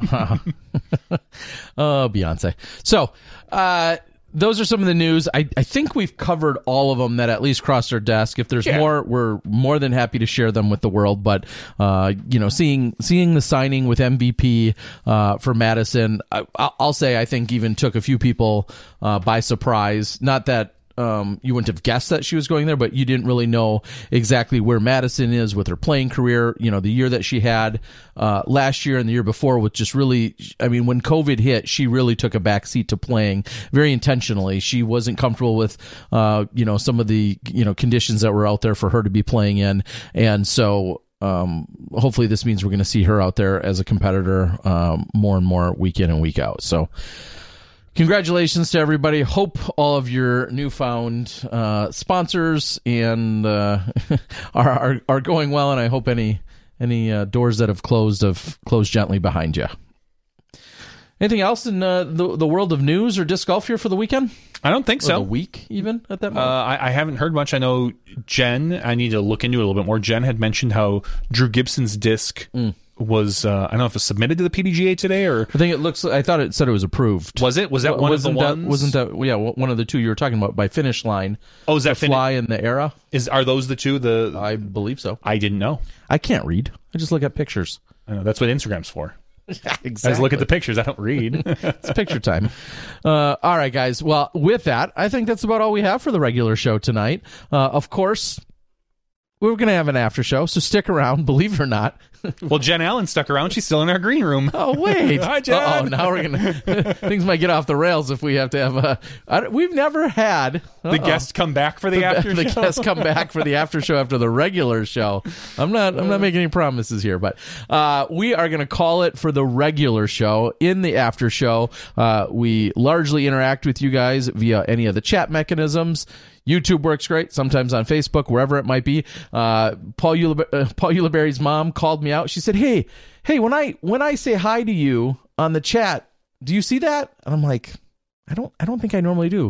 Oh, Beyonce. So, uh, those are some of the news. I, I think we've covered all of them that at least crossed our desk. If there's yeah. more, we're more than happy to share them with the world. But, uh, you know, seeing seeing the signing with M V P uh, for Madison, I, I'll say I think even took a few people uh, by surprise. Not that Um, you wouldn't have guessed that she was going there, but you didn't really know exactly where Madison is with her playing career. You know, the year that she had uh, last year and the year before was just really, I mean, when COVID hit, she really took a backseat to playing very intentionally. She wasn't comfortable with, uh, you know, some of the, you know, conditions that were out there for her to be playing in. And so, um, hopefully this means we're going to see her out there as a competitor um, more and more week in and week out. So, congratulations to everybody. Hope all of your newfound uh, sponsors and uh, are, are are going well, and I hope any any uh, doors that have closed have closed gently behind you. Anything else in uh, the the world of news or disc golf here for the weekend? I don't think or so. The week even at that Uh, moment. I, I haven't heard much. I know Jen. I need to look into it a little bit more. Jen had mentioned how Drew Gibson's disc. Mm. was uh, I don't know if it was submitted to the P D G A today or I think it looks. I thought it said it was approved. Was it? Was that one wasn't of the that, ones? Wasn't that? Yeah, one of the two you were talking about by Finish Line. Oh, is that the fin- Fly and the Era? Is are those the two? The I believe so. I didn't know. I can't read. I just look at pictures. I know, that's what Instagram's for. Exactly. I just look at the pictures. I don't read. It's picture time. Uh, all right, guys. Well, with that, I think that's about all we have for the regular show tonight. Uh, of course, we're going to have an after show, so stick around, believe it or not. Well, Jen Allen stuck around. She's still in our green room. Oh, wait. Hi, Jen. Oh, now we're going to... Things might get off the rails if we have to have a... I, we've never had... Uh-oh. The guests come back for the, the after the show? The guests come back for the after show after the regular show. I'm not I'm not making any promises here, but uh, we are going to call it for the regular show. In the after show, uh, we largely interact with you guys via any of the chat mechanisms. YouTube works great, sometimes on Facebook, wherever it might be. Uh, Paul Eula, uh, Paul Eulaberry's mom called me out. She said, hey, hey, when I when I say hi to you on the chat, do you see that? And I'm like, I don't I don't think I normally do.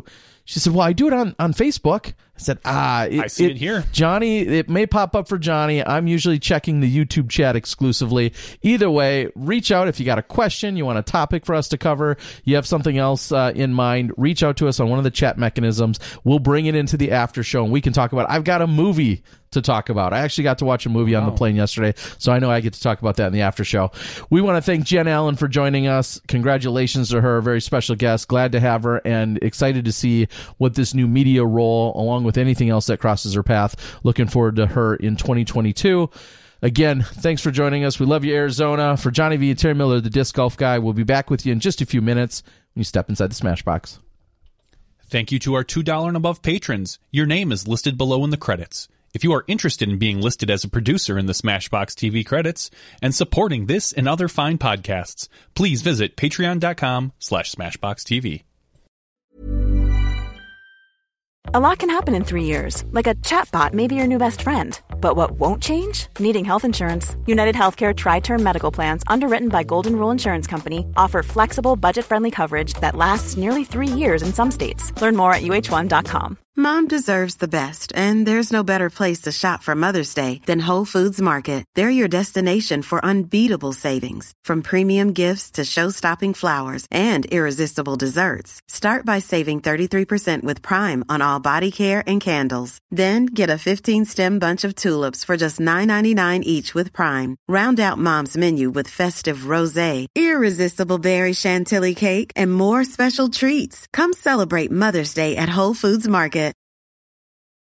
She said, well, I do it on, on Facebook. I said, ah, it, I see it, it here. Johnny, it may pop up for Johnny. I'm usually checking the YouTube chat exclusively. Either way, reach out if you got a question, you want a topic for us to cover, you have something else uh, in mind, reach out to us on one of the chat mechanisms. We'll bring it into the after show and we can talk about it. I've got a movie to talk about. I actually got to watch a movie on the plane yesterday, so I know I get to talk about that in the after show. We want to thank Jen Allen for joining us. Congratulations to her, a very special guest. Glad to have her and excited to see what this new media role, along with anything else that crosses her path. Looking forward to her in twenty twenty-two. Again, thanks for joining us. We love you, Arizona. For Johnny V. and Terry Miller, the Disc Golf Guy, we'll be back with you in just a few minutes when you step inside the Smashbox. Thank you to our two dollars and above patrons. Your name is listed below in the credits. If you are interested in being listed as a producer in the Smashbox T V credits and supporting this and other fine podcasts, please visit patreon.com slash smashboxtv. A lot can happen in three years, like a chatbot may be your new best friend. But what won't change? Needing health insurance. United Healthcare Tri-Term Medical Plans, underwritten by Golden Rule Insurance Company, offer flexible, budget-friendly coverage that lasts nearly three years in some states. Learn more at U H one dot com. Mom deserves the best, and there's no better place to shop for Mother's Day than Whole Foods Market. They're your destination for unbeatable savings, from premium gifts to show-stopping flowers and irresistible desserts. Start by saving thirty-three percent with Prime on all body care and candles. Then get a fifteen-stem bunch of tulips for just nine ninety-nine each with Prime. Round out Mom's menu with festive rosé, irresistible berry chantilly cake, and more special treats. Come celebrate Mother's Day at Whole Foods Market.